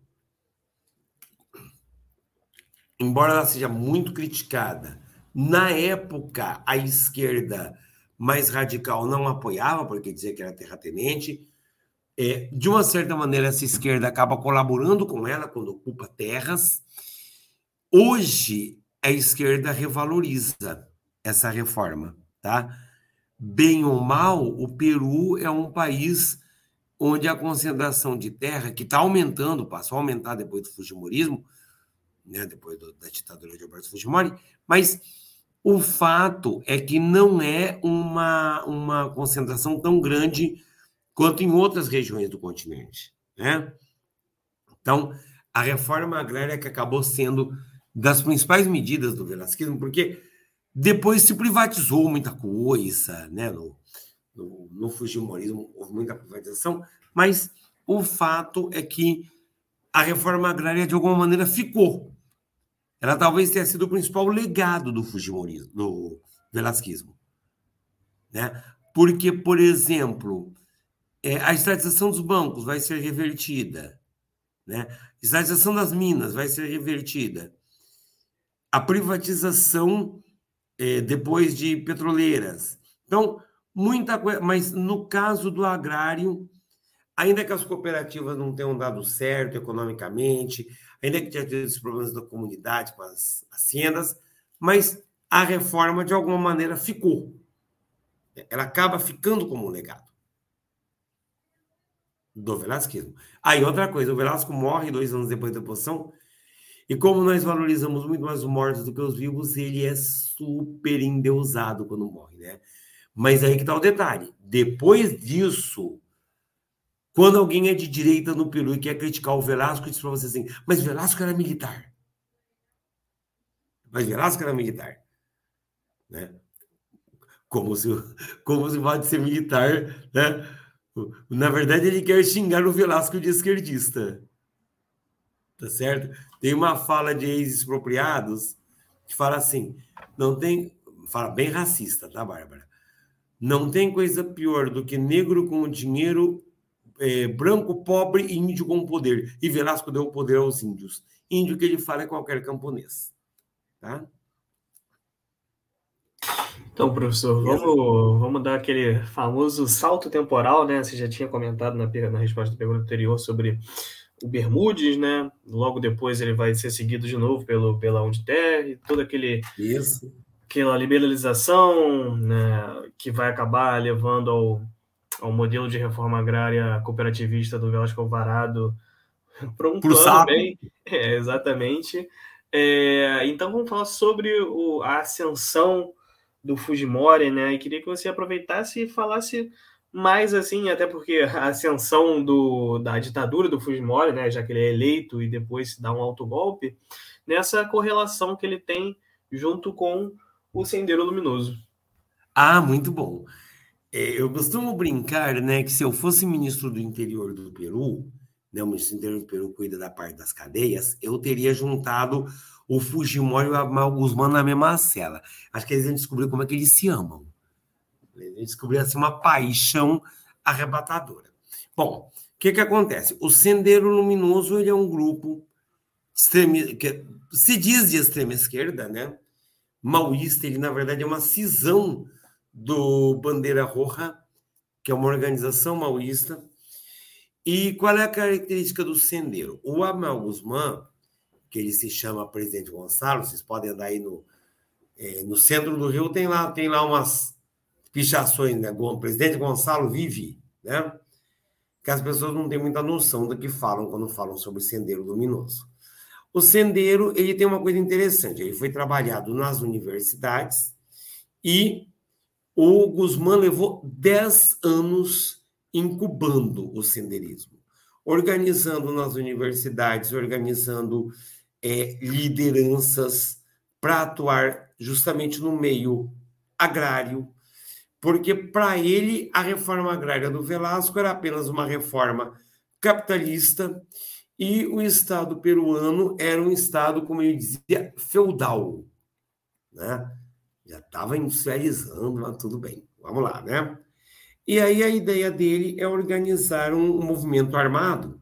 embora ela seja muito criticada, na época a esquerda mais radical não apoiava, porque dizia que era terratenente. De uma certa maneira, essa esquerda acaba colaborando com ela quando ocupa terras. Hoje, a esquerda revaloriza essa reforma, tá? Bem ou mal, o Peru é um país onde a concentração de terra, que está aumentando, passou a aumentar depois do fujimorismo, né, depois da ditadura de Alberto Fujimori, mas o fato é que não é uma concentração tão grande quanto em outras regiões do continente, né? Então, a reforma agrária que acabou sendo das principais medidas do velasquismo, porque depois se privatizou muita coisa, né? No fujimorismo houve muita privatização, mas o fato é que a reforma agrária, de alguma maneira, ficou. Ela talvez tenha sido o principal legado do fujimorismo, do velasquismo, né? Porque, por exemplo, a estatização dos bancos vai ser revertida, né? A estatização das minas vai ser revertida. A privatização depois de petroleiras. Então, muita coisa, mas no caso do agrário, ainda que as cooperativas não tenham dado certo economicamente, ainda que tenha tido esses problemas da comunidade com as haciendas, mas a reforma, de alguma maneira, ficou. Ela acaba ficando como um legado do velasquismo. Aí, outra coisa, o Velasco morre 2 anos depois da deposição, e como nós valorizamos muito mais os mortos do que os vivos, ele é super endeusado quando morre, né? Mas aí que está o detalhe. Depois disso, quando alguém é de direita no Peru e quer criticar o Velasco, diz para você assim, mas Velasco era militar. Mas Velasco era militar. Né? Como se pode ser militar, né? Na verdade, ele quer xingar o Velasco de esquerdista. Tá certo? Tem uma fala de ex-expropriados que fala assim, fala bem racista, tá, Bárbara? Não tem coisa pior do que negro com dinheiro, branco pobre e índio com poder. E Velasco deu o poder aos índios. Índio que ele fala é qualquer camponês. Tá? Então, professor, vamos dar aquele famoso salto temporal, né? Você já tinha comentado na resposta da pergunta anterior sobre o Bermudes, né? Logo depois ele vai ser seguido de novo pela Uniterre, toda aquela liberalização, né, que vai acabar levando ao modelo de reforma agrária cooperativista do Velasco Alvarado para um plano bem... exatamente. Então vamos falar sobre a ascensão do Fujimori, né? E queria que você aproveitasse e falasse mais assim, até porque a ascensão da ditadura do Fujimori, né, já que ele é eleito e depois se dá um autogolpe, nessa correlação que ele tem junto com o Sendero Luminoso. Ah, muito bom. Eu costumo brincar, né, que se eu fosse ministro do interior do Peru, né, o ministro do interior do Peru cuida da parte das cadeias, eu teria juntado o Fujimori e o Amal Guzmán na mesma cela. Acho que eles iam descobrir como é que eles se amam. Eles iam descobrir assim, uma paixão arrebatadora. Bom, o que acontece? O Sendero Luminoso ele é um grupo que se diz de extrema esquerda, né? Maoísta, ele na verdade é uma cisão do Bandeira Roja, que é uma organização maoísta. E qual é a característica do Sendero? O Amal Guzmán, que ele se chama Presidente Gonçalo, vocês podem andar aí no centro do Rio, tem lá umas pichações, né? Presidente Gonçalo vive, né? que as pessoas não têm muita noção do que falam quando falam sobre Sendeiro Luminoso. O Sendeiro, ele tem uma coisa interessante, ele foi trabalhado nas universidades e o Guzmán levou 10 anos incubando o senderismo, organizando nas universidades, organizando lideranças para atuar justamente no meio agrário, porque para ele a reforma agrária do Velasco era apenas uma reforma capitalista e o Estado peruano era um Estado, como ele dizia, feudal, né? Já estava industrializando, mas tudo bem, vamos lá, né? E aí a ideia dele é organizar um movimento armado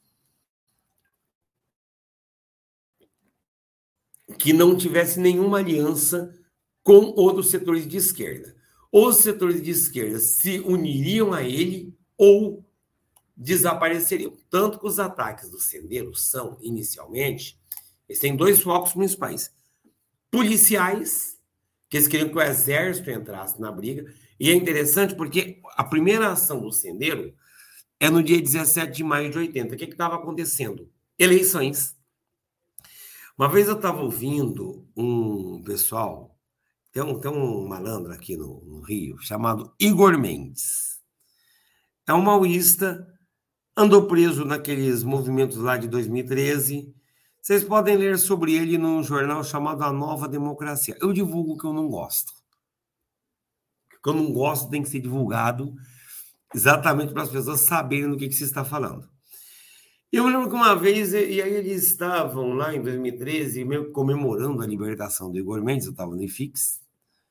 que não tivesse nenhuma aliança com outros setores de esquerda. Os setores de esquerda se uniriam a ele ou desapareceriam. Tanto que os ataques do Sendeiro são, inicialmente, eles têm 2 focos principais. Policiais, que eles queriam que o exército entrasse na briga. E é interessante porque a primeira ação do Sendeiro é no dia 17 de maio de 80. O que estava acontecendo? Eleições. Uma vez eu estava ouvindo um pessoal, tem um malandro aqui no Rio, chamado Igor Mendes. É um maoísta, andou preso naqueles movimentos lá de 2013. Vocês podem ler sobre ele num jornal chamado A Nova Democracia. Eu divulgo o que eu não gosto. O que eu não gosto tem que ser divulgado exatamente para as pessoas saberem do que se está falando. Eu lembro que uma vez, e aí eles estavam lá em 2013, meio comemorando a libertação do Igor Mendes, eu estava no IFIX,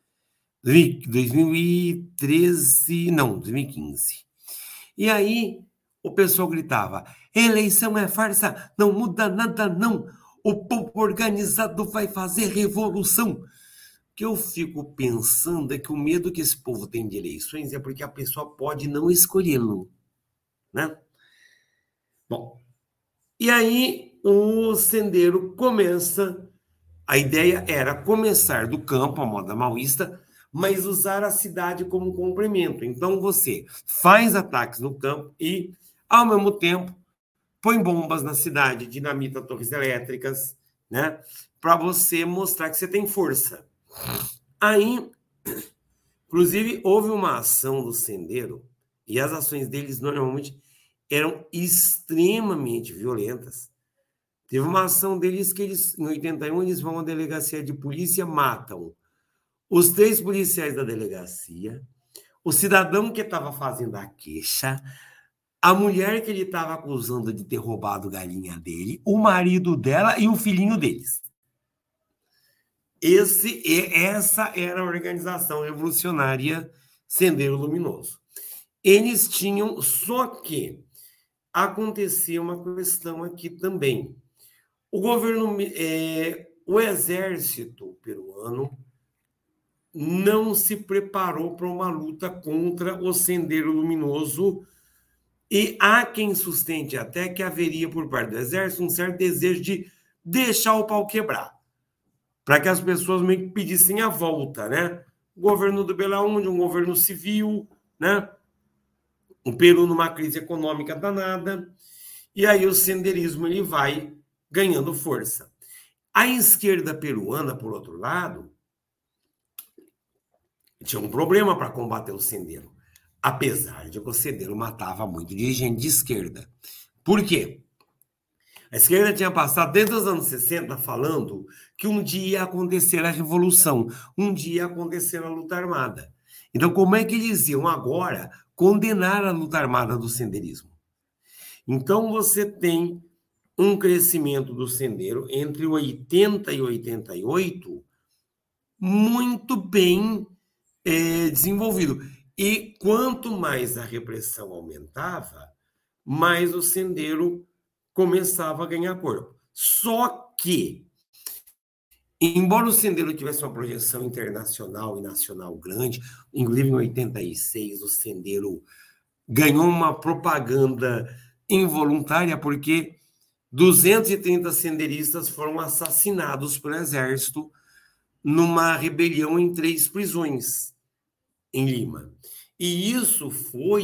2013, não, 2015. E aí o pessoal gritava, eleição é farsa, não muda nada não, o povo organizado vai fazer revolução. O que eu fico pensando é que o medo que esse povo tem de eleições é porque a pessoa pode não escolhê-lo, né? Bom, e aí o Sendeiro começa, a ideia era começar do campo, a moda maoísta, mas usar a cidade como complemento. Então você faz ataques no campo e, ao mesmo tempo, põe bombas na cidade, dinamita torres elétricas, né? Para você mostrar que você tem força. Aí, inclusive, houve uma ação do Sendeiro, e as ações deles normalmente eram extremamente violentas. Teve uma ação deles que eles, em 81, eles vão à delegacia de polícia, matam os 3 policiais da delegacia, o cidadão que estava fazendo a queixa, a mulher que ele estava acusando de ter roubado galinha dele, o marido dela e o filhinho deles. Essa era a organização revolucionária Sendeiro Luminoso. Eles tinham, só que acontecia uma questão aqui também. O governo, o exército peruano não se preparou para uma luta contra o Sendeiro Luminoso e há quem sustente até que haveria por parte do exército um certo desejo de deixar o pau quebrar, para que as pessoas meio que pedissem a volta, né? O governo do Belaúnde, um governo civil, né? O Peru numa crise econômica danada, e aí o senderismo ele vai ganhando força. A esquerda peruana, por outro lado, tinha um problema para combater o sendeiro, apesar de que o sendeiro matava muito de gente de esquerda. Por quê? A esquerda tinha passado desde os anos 60 falando que um dia ia acontecer a revolução, um dia ia acontecer a luta armada. Então, como é que eles iam agora condenar a luta armada do senderismo? Então, você tem um crescimento do sendeiro entre 80 e 88 muito bem desenvolvido. E quanto mais a repressão aumentava, mais o sendeiro começava a ganhar corpo. Só que, embora o sendeiro tivesse uma projeção internacional e nacional grande, inclusive em 86 o sendeiro ganhou uma propaganda involuntária porque 230 senderistas foram assassinados pelo exército numa rebelião em 3 prisões em Lima. E isso foi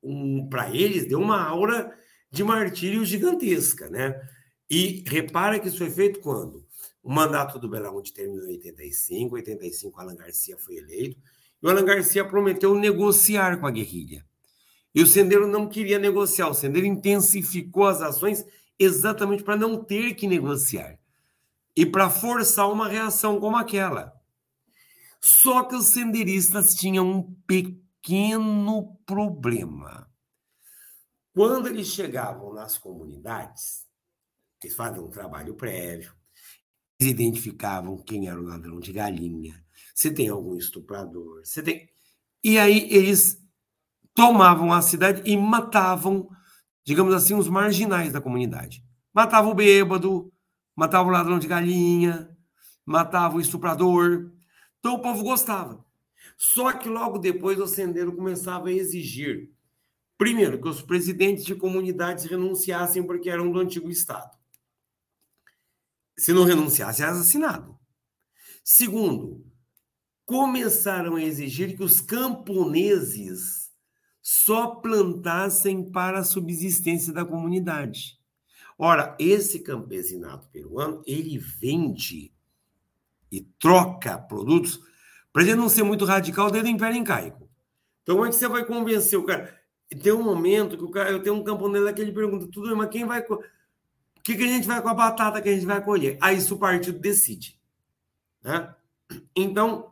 para eles, deu uma aura de martírio gigantesca, né? E repara que isso foi feito quando? O mandato do Belaúnde terminou em 85, Alan Garcia foi eleito, e o Alan Garcia prometeu negociar com a guerrilha. E o Sendero não queria negociar, o Sendero intensificou as ações exatamente para não ter que negociar e para forçar uma reação como aquela. Só que os senderistas tinham um pequeno problema. Quando eles chegavam nas comunidades, eles faziam um trabalho prévio, eles identificavam quem era o ladrão de galinha, se tem algum estuprador, se tem... E aí eles tomavam a cidade e matavam, digamos assim, os marginais da comunidade. Matavam o bêbado, matavam o ladrão de galinha, matavam o estuprador. Então o povo gostava. Só que logo depois o Sendero começava a exigir, primeiro, que os presidentes de comunidades renunciassem porque eram do antigo Estado. Se não renunciasse, era assassinado. Segundo, começaram a exigir que os camponeses só plantassem para a subsistência da comunidade. Ora, esse campesinato peruano, ele vende e troca produtos para ele não ser muito radical desde o Império Incaico. Então, como é que você vai convencer o cara? Tem um momento que o cara, eu tenho um camponês lá que ele pergunta, tudo bem, mas quem vai... O que a gente vai com a batata que a gente vai colher? Aí isso o partido decide. Né? Então,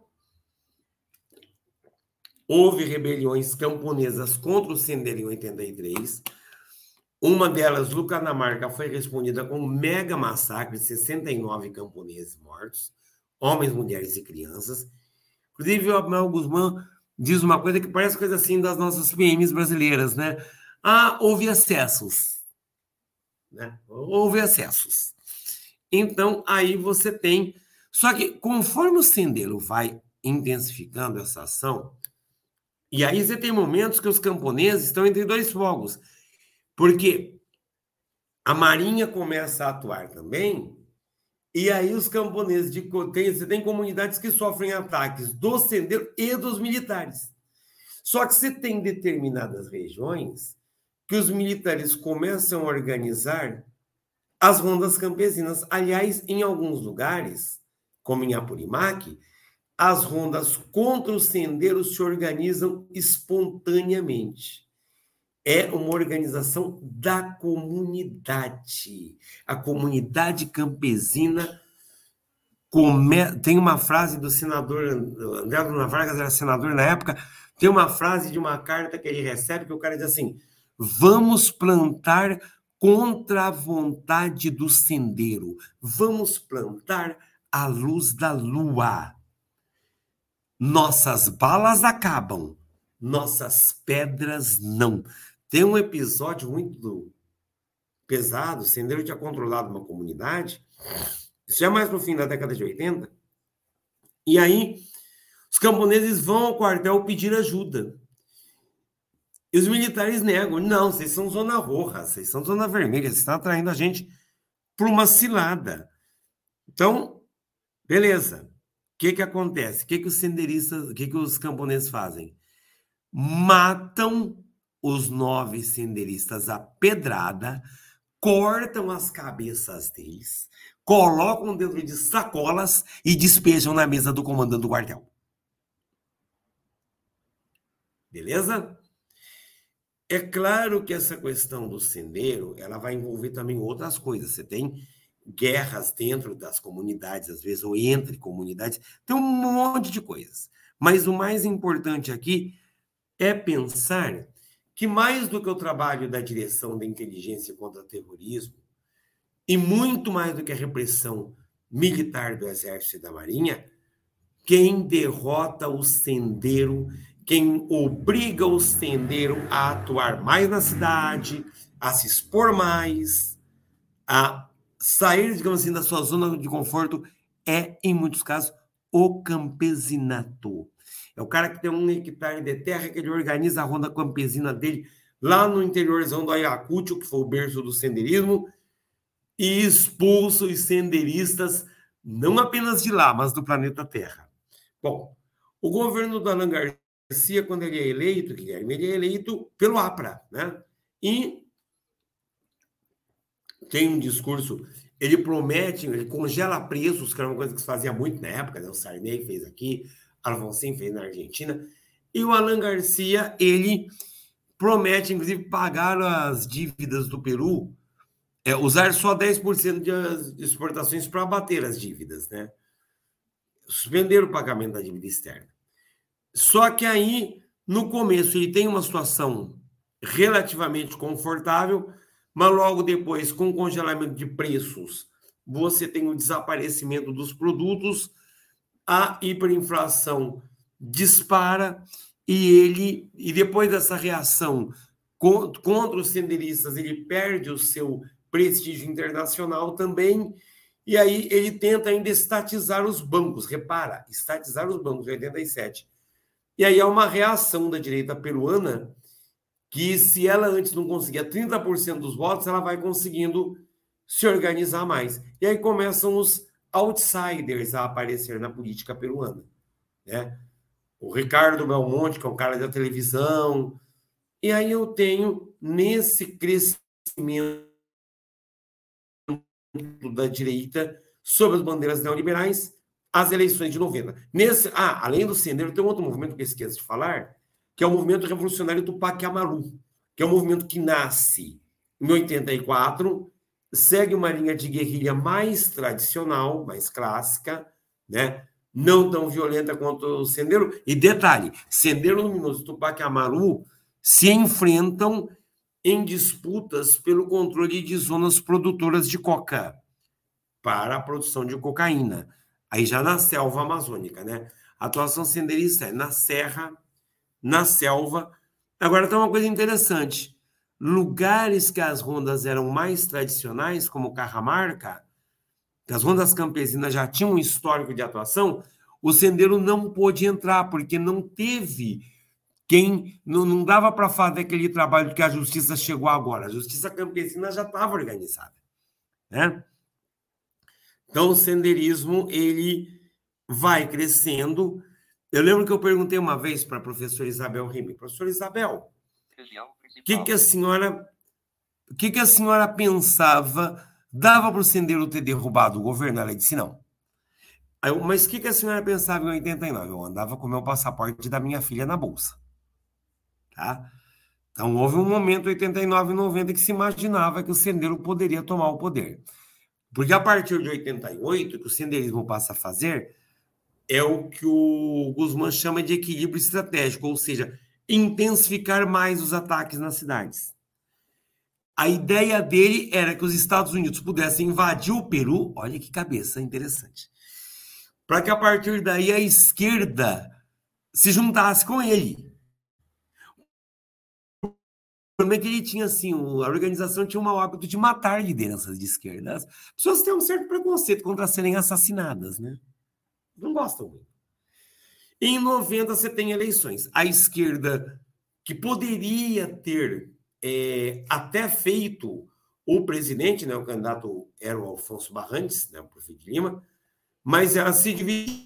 houve rebeliões camponesas contra o Sendero em 83. Uma delas, Lucanamarca, foi respondida com um mega massacre de 69 camponeses mortos, homens, mulheres e crianças. Inclusive, o Abel Guzmán diz uma coisa que parece coisa assim das nossas PMs brasileiras, né? Ah, houve acessos. Né? Houve acessos. Então, aí você tem... Só que, conforme o Sendero vai intensificando essa ação, e aí você tem momentos que os camponeses estão entre dois fogos, porque a Marinha começa a atuar também, e aí os camponeses, você tem comunidades que sofrem ataques do Sendero e dos militares. Só que você tem determinadas regiões que os militares começam a organizar as rondas campesinas. Aliás, em alguns lugares, como em Apurimac, as rondas contra os senderos se organizam espontaneamente. É uma organização da comunidade. A comunidade campesina tem uma frase do senador André Luna Vargas, era senador na época, tem uma frase de uma carta que ele recebe, que o cara diz assim: vamos plantar contra a vontade do sendeiro, vamos plantar à luz da lua. Nossas balas acabam, nossas pedras não. Tem um episódio muito pesado, o Sendero tinha controlado uma comunidade, isso é mais no fim da década de 80, e aí os camponeses vão ao quartel pedir ajuda. E os militares negam. Não, vocês são zona roja, vocês são zona vermelha, vocês estão atraindo a gente para uma cilada. Então, beleza. O que acontece? O que os senderistas, o que os camponeses fazem? Matam os 9 senderistas à pedrada, cortam as cabeças deles, colocam dentro de sacolas e despejam na mesa do comandante do quartel. Beleza? É claro que essa questão do sendero, ela vai envolver também outras coisas. Você tem guerras dentro das comunidades, às vezes, ou entre comunidades. Tem um monte de coisas. Mas o mais importante aqui é pensar que, mais do que o trabalho da direção da inteligência contra o terrorismo, e muito mais do que a repressão militar do Exército e da Marinha, quem derrota o sendero, quem obriga o sendeiro a atuar mais na cidade, a se expor mais, a sair, digamos assim, da sua zona de conforto, é, em muitos casos, o campesinato. É o cara que tem 1 hectare de terra, que ele organiza a ronda campesina dele lá no interiorzão do Ayacucho, que foi o berço do senderismo, e expulsa os senderistas, não apenas de lá, mas do planeta Terra. Bom, o governo do Alan Garcia Garcia, quando ele é eleito, Guilherme, ele é eleito pelo APRA, né? E tem um discurso, ele promete, ele congela preços, que era uma coisa que se fazia muito na época, né? O Sarney fez aqui, Alfonsín fez na Argentina, e o Alan Garcia, ele promete, inclusive, pagar as dívidas do Peru, usar só 10% de exportações para abater as dívidas, né? Suspender o pagamento da dívida externa. Só que aí, no começo, ele tem uma situação relativamente confortável, mas logo depois, com o congelamento de preços, você tem o desaparecimento dos produtos, a hiperinflação dispara e depois dessa reação contra os senderistas, ele perde o seu prestígio internacional também, e aí ele tenta ainda estatizar os bancos. Repara, estatizar os bancos em 87. E aí há uma reação da direita peruana que, se ela antes não conseguia 30% dos votos, ela vai conseguindo se organizar mais. E aí começam os outsiders a aparecer na política peruana, né? O Ricardo Belmonte, que é um cara da televisão. E aí eu tenho, nesse crescimento da direita sobre as bandeiras neoliberais, as eleições de 90. Além do Sendero, tem um outro movimento que eu esqueço de falar, que é o movimento revolucionário Tupac Amaru, que é um movimento que nasce em 84, segue uma linha de guerrilha mais tradicional, mais clássica, né? Não tão violenta quanto o Sendero. E detalhe, Sendero Luminoso e Tupac Amaru se enfrentam em disputas pelo controle de zonas produtoras de coca para a produção de cocaína. Aí já na selva amazônica, né? A atuação senderista é na serra, na selva. Agora tem uma coisa interessante. Lugares que as rondas eram mais tradicionais, como Cajamarca, que as rondas campesinas já tinham um histórico de atuação, o Sendero não pôde entrar, porque não teve quem... Não dava para fazer aquele trabalho que a justiça chegou agora. A justiça campesina já estava organizada, né? Então, o senderismo, ele vai crescendo. Eu lembro que eu perguntei uma vez para a professora Isabel Rime, professora Isabel, o que a senhora pensava? Dava para o Sendero ter derrubado o governo? Ela disse não. Mas o que a senhora pensava em 89? Eu andava com o meu passaporte da minha filha na bolsa. Tá? Então, houve um momento, 89 e 90, que se imaginava que o Sendero poderia tomar o poder. Porque a partir de 88, o que o senderismo passa a fazer é o que o Guzmán chama de equilíbrio estratégico, ou seja, intensificar mais os ataques nas cidades. A ideia dele era que os Estados Unidos pudessem invadir o Peru, olha que cabeça interessante, para que a partir daí a esquerda se juntasse com ele. O problema é que ele tinha, assim, a organização tinha um mau hábito de matar lideranças de esquerda. As pessoas têm um certo preconceito contra serem assassinadas, né? Não gostam muito. Em 90, você tem eleições. A esquerda, que poderia ter até feito o presidente, né, o candidato era o Alfonso Barrantes, né, o prefeito de Lima, mas ela se dividiu.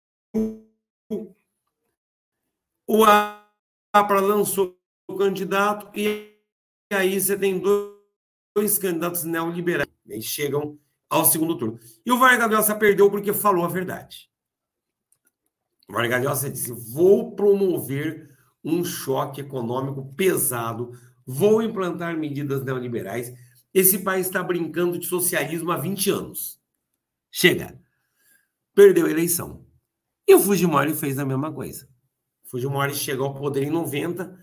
O APRA lançou o candidato e aí você tem dois candidatos neoliberais. Eles chegam ao segundo turno. E o Vargas Llosa perdeu porque falou a verdade. O Vargas Llosa disse: vou promover um choque econômico pesado, vou implantar medidas neoliberais. Esse país está brincando de socialismo há 20 anos. Chega. Perdeu a eleição. E o Fujimori fez a mesma coisa. O Fujimori chegou ao poder em 90.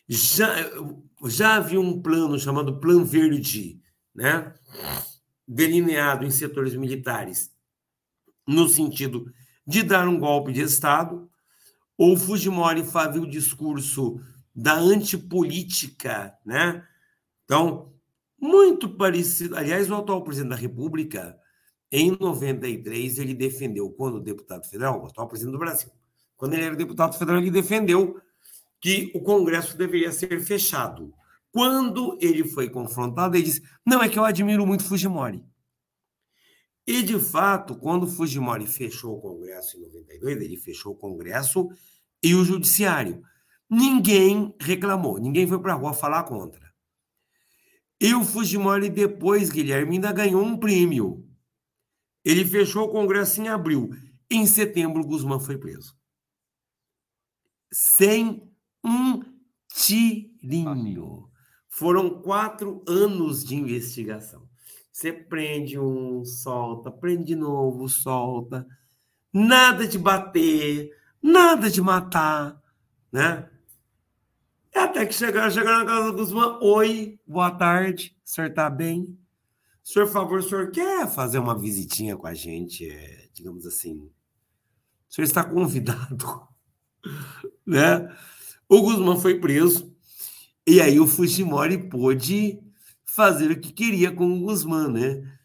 Já havia um plano chamado Plano Verde, né? Delineado em setores militares, no sentido de dar um golpe de Estado. O Fujimori fazia o discurso da antipolítica, né? Então, muito parecido. Aliás, o atual presidente da República, em 93, ele defendeu, quando deputado federal, o atual presidente do Brasil, quando ele era deputado federal, ele defendeu que o Congresso deveria ser fechado. Quando ele foi confrontado, ele disse: não, é que eu admiro muito Fujimori. E, de fato, quando Fujimori fechou o Congresso em 92, ele fechou o Congresso e o judiciário. Ninguém reclamou, ninguém foi para a rua falar contra. E o Fujimori depois, Guilherme, ainda ganhou um prêmio. Ele fechou o Congresso em abril. Em setembro, Guzmán foi preso. Sem um tirinho. Foram 4 anos de investigação. Você prende um, solta, prende de novo, solta. Nada de bater, nada de matar, né? Até que chegaram na casa do Guzmán. Oi, boa tarde, o senhor está bem? Senhor, por favor, o senhor quer fazer uma visitinha com a gente? Digamos assim, o senhor está convidado, né? O Guzmán foi preso e aí o Fujimori pôde fazer o que queria com o Guzmán, né?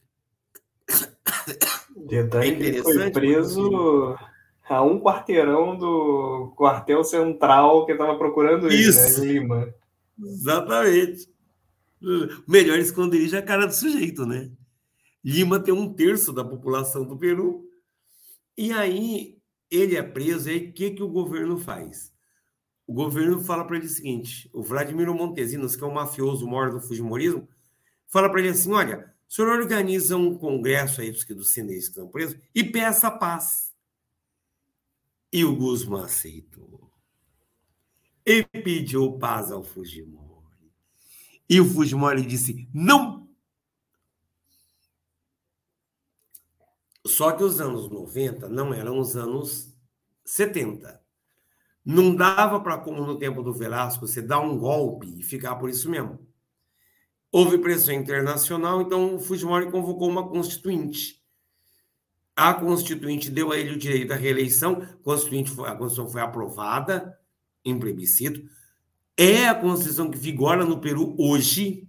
Detalhe que ele foi preso a um quarteirão do quartel central que estava procurando ele, né, em Lima. Exatamente. Melhor esconderijo é a cara do sujeito, né? Lima tem 1/3 da população do Peru. E aí, ele é preso, e aí o que o governo faz? O governo fala para ele o seguinte, o Vladimiro Montesinos, que é um mafioso maior do fujimorismo, fala para ele assim, olha, o senhor organiza um congresso aí dos senadores que estão presos e peça paz. E o Guzmán aceitou. E pediu paz ao Fujimori. E o Fujimori disse, não! Só que os anos 90 não eram os anos 70. Não dava para, como no tempo do Velasco, você dar um golpe e ficar por isso mesmo. Houve pressão internacional, então o Fujimori convocou uma constituinte. A constituinte deu a ele o direito à reeleição, a Constituição foi aprovada em plebiscito. É a Constituição que vigora no Peru hoje.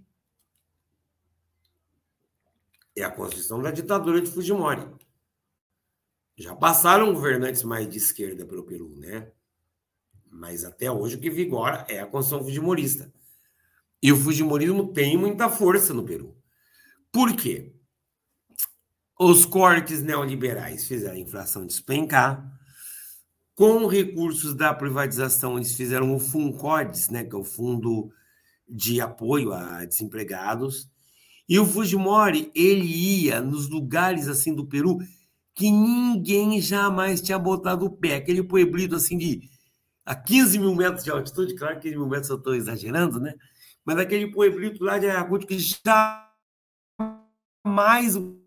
É a Constituição da ditadura de Fujimori. Já passaram governantes mais de esquerda pelo Peru, né? Mas até hoje o que vigora é a Constituição fujimorista. E o fujimorismo tem muita força no Peru. Por quê? Os cortes neoliberais fizeram a inflação despencar. Com recursos da privatização, eles fizeram o FUNCODES, né, que é o Fundo de Apoio a Desempregados. E o Fujimori, ele ia nos lugares assim do Peru que ninguém jamais tinha botado o pé. Aquele pueblito assim a 15 mil metros de altitude, claro que 15 mil metros eu estou exagerando, né? Mas aquele pueblito lá de Ayacucho que jamais o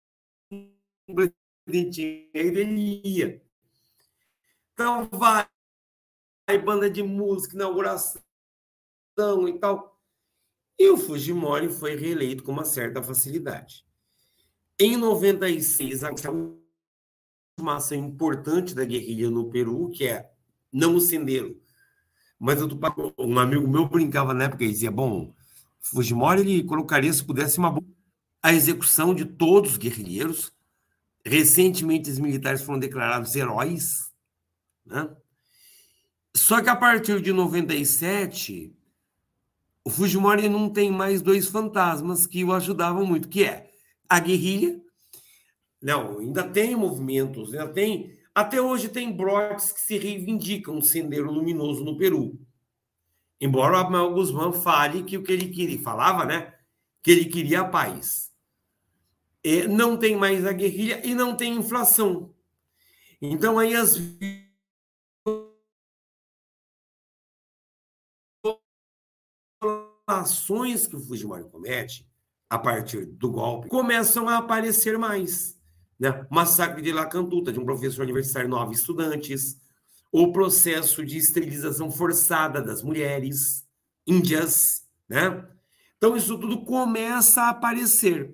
presidente ele ia. Então vai banda de música, inauguração e tal. E o Fujimori foi reeleito com uma certa facilidade. Em 96, a formação importante da guerrilha no Peru, que é não o Sendero, mas um amigo meu brincava na época e dizia, bom, Fujimori ele colocaria, se pudesse, a execução de todos os guerrilheiros. Recentemente, os militares foram declarados heróis, né? Só que a partir de 97, o Fujimori não tem mais 2 fantasmas que o ajudavam muito, que é a guerrilha. Não, ainda tem movimentos, ainda tem... Até hoje tem brotes que se reivindicam um sendero luminoso no Peru. Embora o Abel Guzmán fale que o que ele queria, falava, né? Que ele queria a paz. Não tem mais a guerrilha e não tem inflação. Então, aí as ações que o Fujimori comete a partir do golpe começam a aparecer mais. Né? Massacre de La Cantuta, de um professor universitário, 9 estudantes, o processo de esterilização forçada das mulheres índias, né? Então, isso tudo começa a aparecer.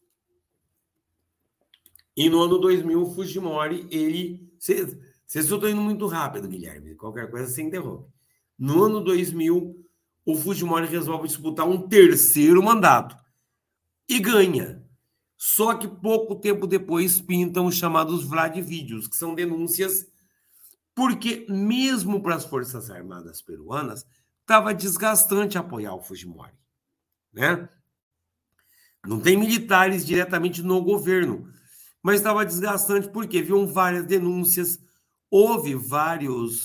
E no ano 2000, o Fujimori, Vocês estão indo muito rápido, Guilherme. Qualquer coisa você interrompe. No ano 2000, o Fujimori resolve disputar um 3º mandato. E ganha. Só que pouco tempo depois pintam os chamados Vladivídeos, que são denúncias porque, mesmo para as Forças Armadas peruanas, estava desgastante apoiar o Fujimori. Né? Não tem militares diretamente no governo, mas estava desgastante porque haviam várias denúncias, houve vários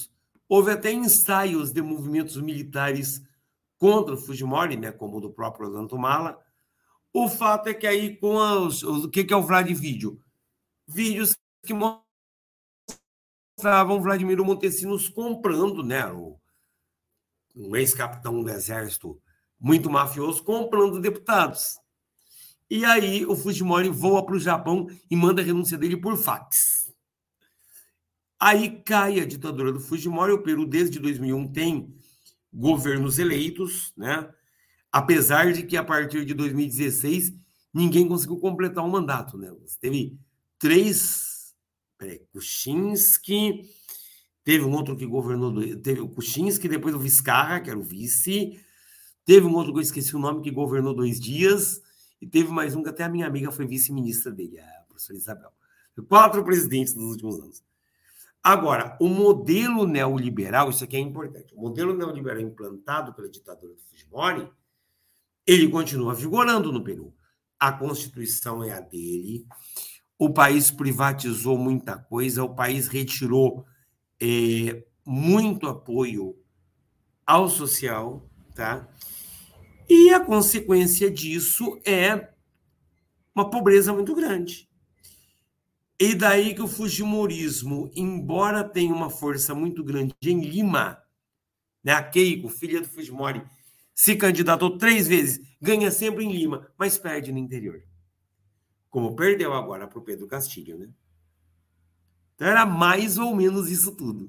Houve até ensaios de movimentos militares contra o Fujimori, né, como o do próprio Ollanta. O fato é que aí, com o que é o Vlad Vídeo? Vídeos que mostravam Vladimir Montesinos comprando, né, um ex-capitão do exército muito mafioso, comprando deputados. E aí o Fujimori voa para o Japão e manda a renúncia dele por fax. Aí cai a ditadura do Fujimori. O Peru, desde 2001, tem governos eleitos, né? Apesar de que, a partir de 2016, ninguém conseguiu completar um mandato, né? Você teve 3... Kuczynski, teve um outro que governou... Teve o Kuczynski, depois o Vizcarra, que era o vice. Teve um outro que eu esqueci o nome, que governou 2 dias. E teve mais um que até a minha amiga foi vice-ministra dele, a professora Isabel. 4 presidentes nos últimos anos. Agora, o modelo neoliberal, isso aqui é importante, o modelo neoliberal implantado pela ditadura do Fujimori, ele continua vigorando no Peru. A Constituição é a dele, o país privatizou muita coisa, o país retirou muito apoio ao social, tá? E a consequência disso é uma pobreza muito grande. E daí que o fujimorismo, embora tenha uma força muito grande em Lima, né? A Keiko, filha do Fujimori, se candidatou 3 vezes, ganha sempre em Lima, mas perde no interior. Como perdeu agora para o Pedro Castilho, né? Então era mais ou menos isso tudo.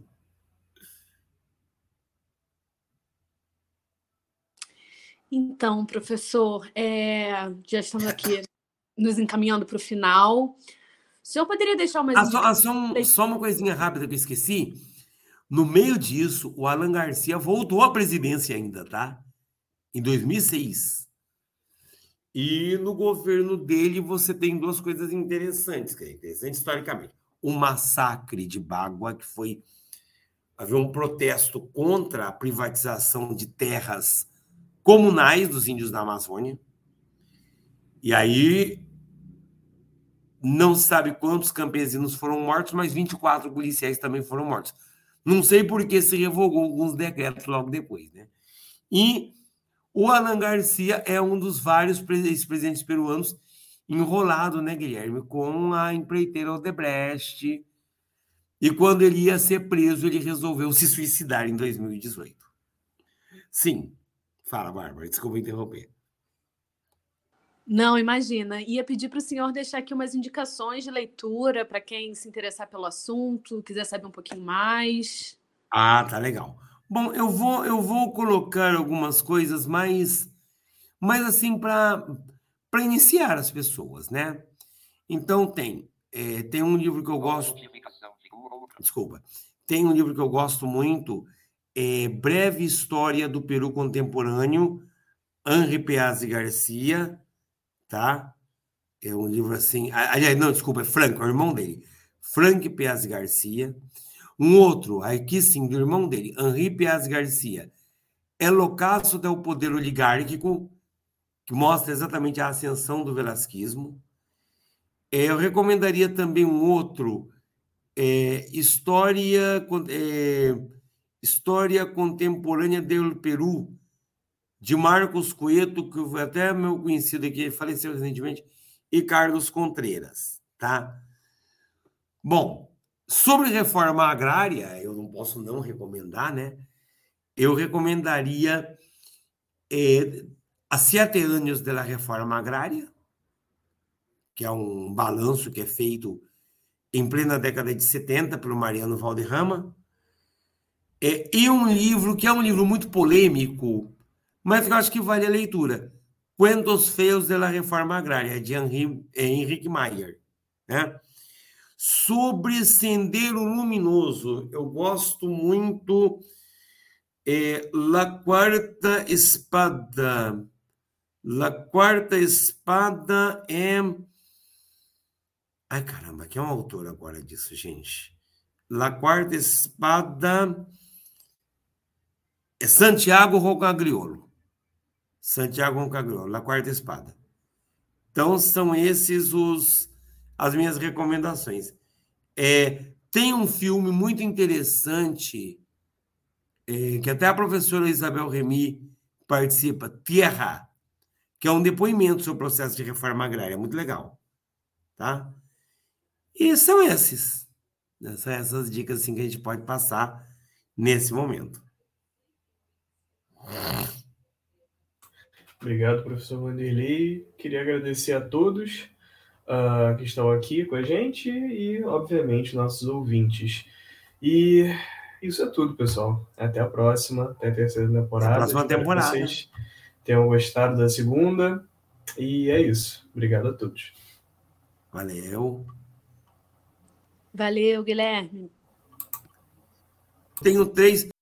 Então, professor, já estamos aqui nos encaminhando para o final. O senhor poderia deixar umas só uma coisinha rápida que eu esqueci. No meio disso, o Alan Garcia voltou à presidência ainda, tá? Em 2006. E no governo dele você tem 2 coisas interessantes, que é interessante historicamente. O massacre de Bagua, que foi... Havia um protesto contra a privatização de terras comunais dos índios da Amazônia. E aí não se sabe quantos campesinos foram mortos, mas 24 policiais também foram mortos. Não sei por que se revogou alguns decretos logo depois, né? E o Alan Garcia é um dos vários ex-presidentes peruanos enrolado, né, Guilherme, com a empreiteira Odebrecht. E quando ele ia ser preso, ele resolveu se suicidar em 2018. Sim. Fala, Bárbara, desculpa interromper. Não, imagina. Ia pedir para o senhor deixar aqui umas indicações de leitura para quem se interessar pelo assunto, quiser saber um pouquinho mais. Ah, tá legal. Bom, eu vou colocar algumas coisas mais assim, para iniciar as pessoas, né? Então, tem um livro que eu gosto... Desculpa. Tem um livro que eu gosto muito, Breve História do Peru Contemporâneo, Henri Peazzi Garcia, tá? É um livro assim... Aliás, não, desculpa, é Franco, é o irmão dele. Frank Peazzi Garcia. Um outro, aqui sim, do irmão dele, Henri Peazzi Garcia, El Ocaso del Poder Oligárquico, que mostra exatamente a ascensão do velasquismo. Eu recomendaria também um outro, História Contemporânea do Peru, de Marcos Cueto, que foi até meu conhecido aqui, faleceu recentemente, e Carlos Contreras, tá? Bom, sobre reforma agrária, eu não posso não recomendar, né? Eu recomendaria A 7 anos da reforma agrária, que é um balanço que é feito em plena década de 70 pelo Mariano Valderrama, e um livro que é um livro muito polêmico, mas que eu acho que vale a leitura, Cuentos Feos da Reforma Agrária, de Henrique Mayer, né? Sobre Sendero Luminoso, eu gosto muito La Quarta Espada. La Quarta Espada é... Ai, caramba, que é um autor agora disso, gente. La Quarta Espada é Santiago Rocagliolo. Santiago Rocagliolo, La Quarta Espada. Então, são esses as minhas recomendações. Tem um filme muito interessante que até a professora Isabel Remy participa, Tierra, que é um depoimento sobre o processo de reforma agrária, muito legal, tá? E são essas dicas assim, que a gente pode passar nesse momento. Obrigado, professor Vanderlei. Queria agradecer a todos que estão aqui com a gente e, obviamente, nossos ouvintes. E isso é tudo, pessoal. Até a próxima, até a terceira temporada. Até a próxima temporada. Que vocês tenham gostado da segunda. E é isso. Obrigado a todos. Valeu. Valeu, Guilherme. Tenho 3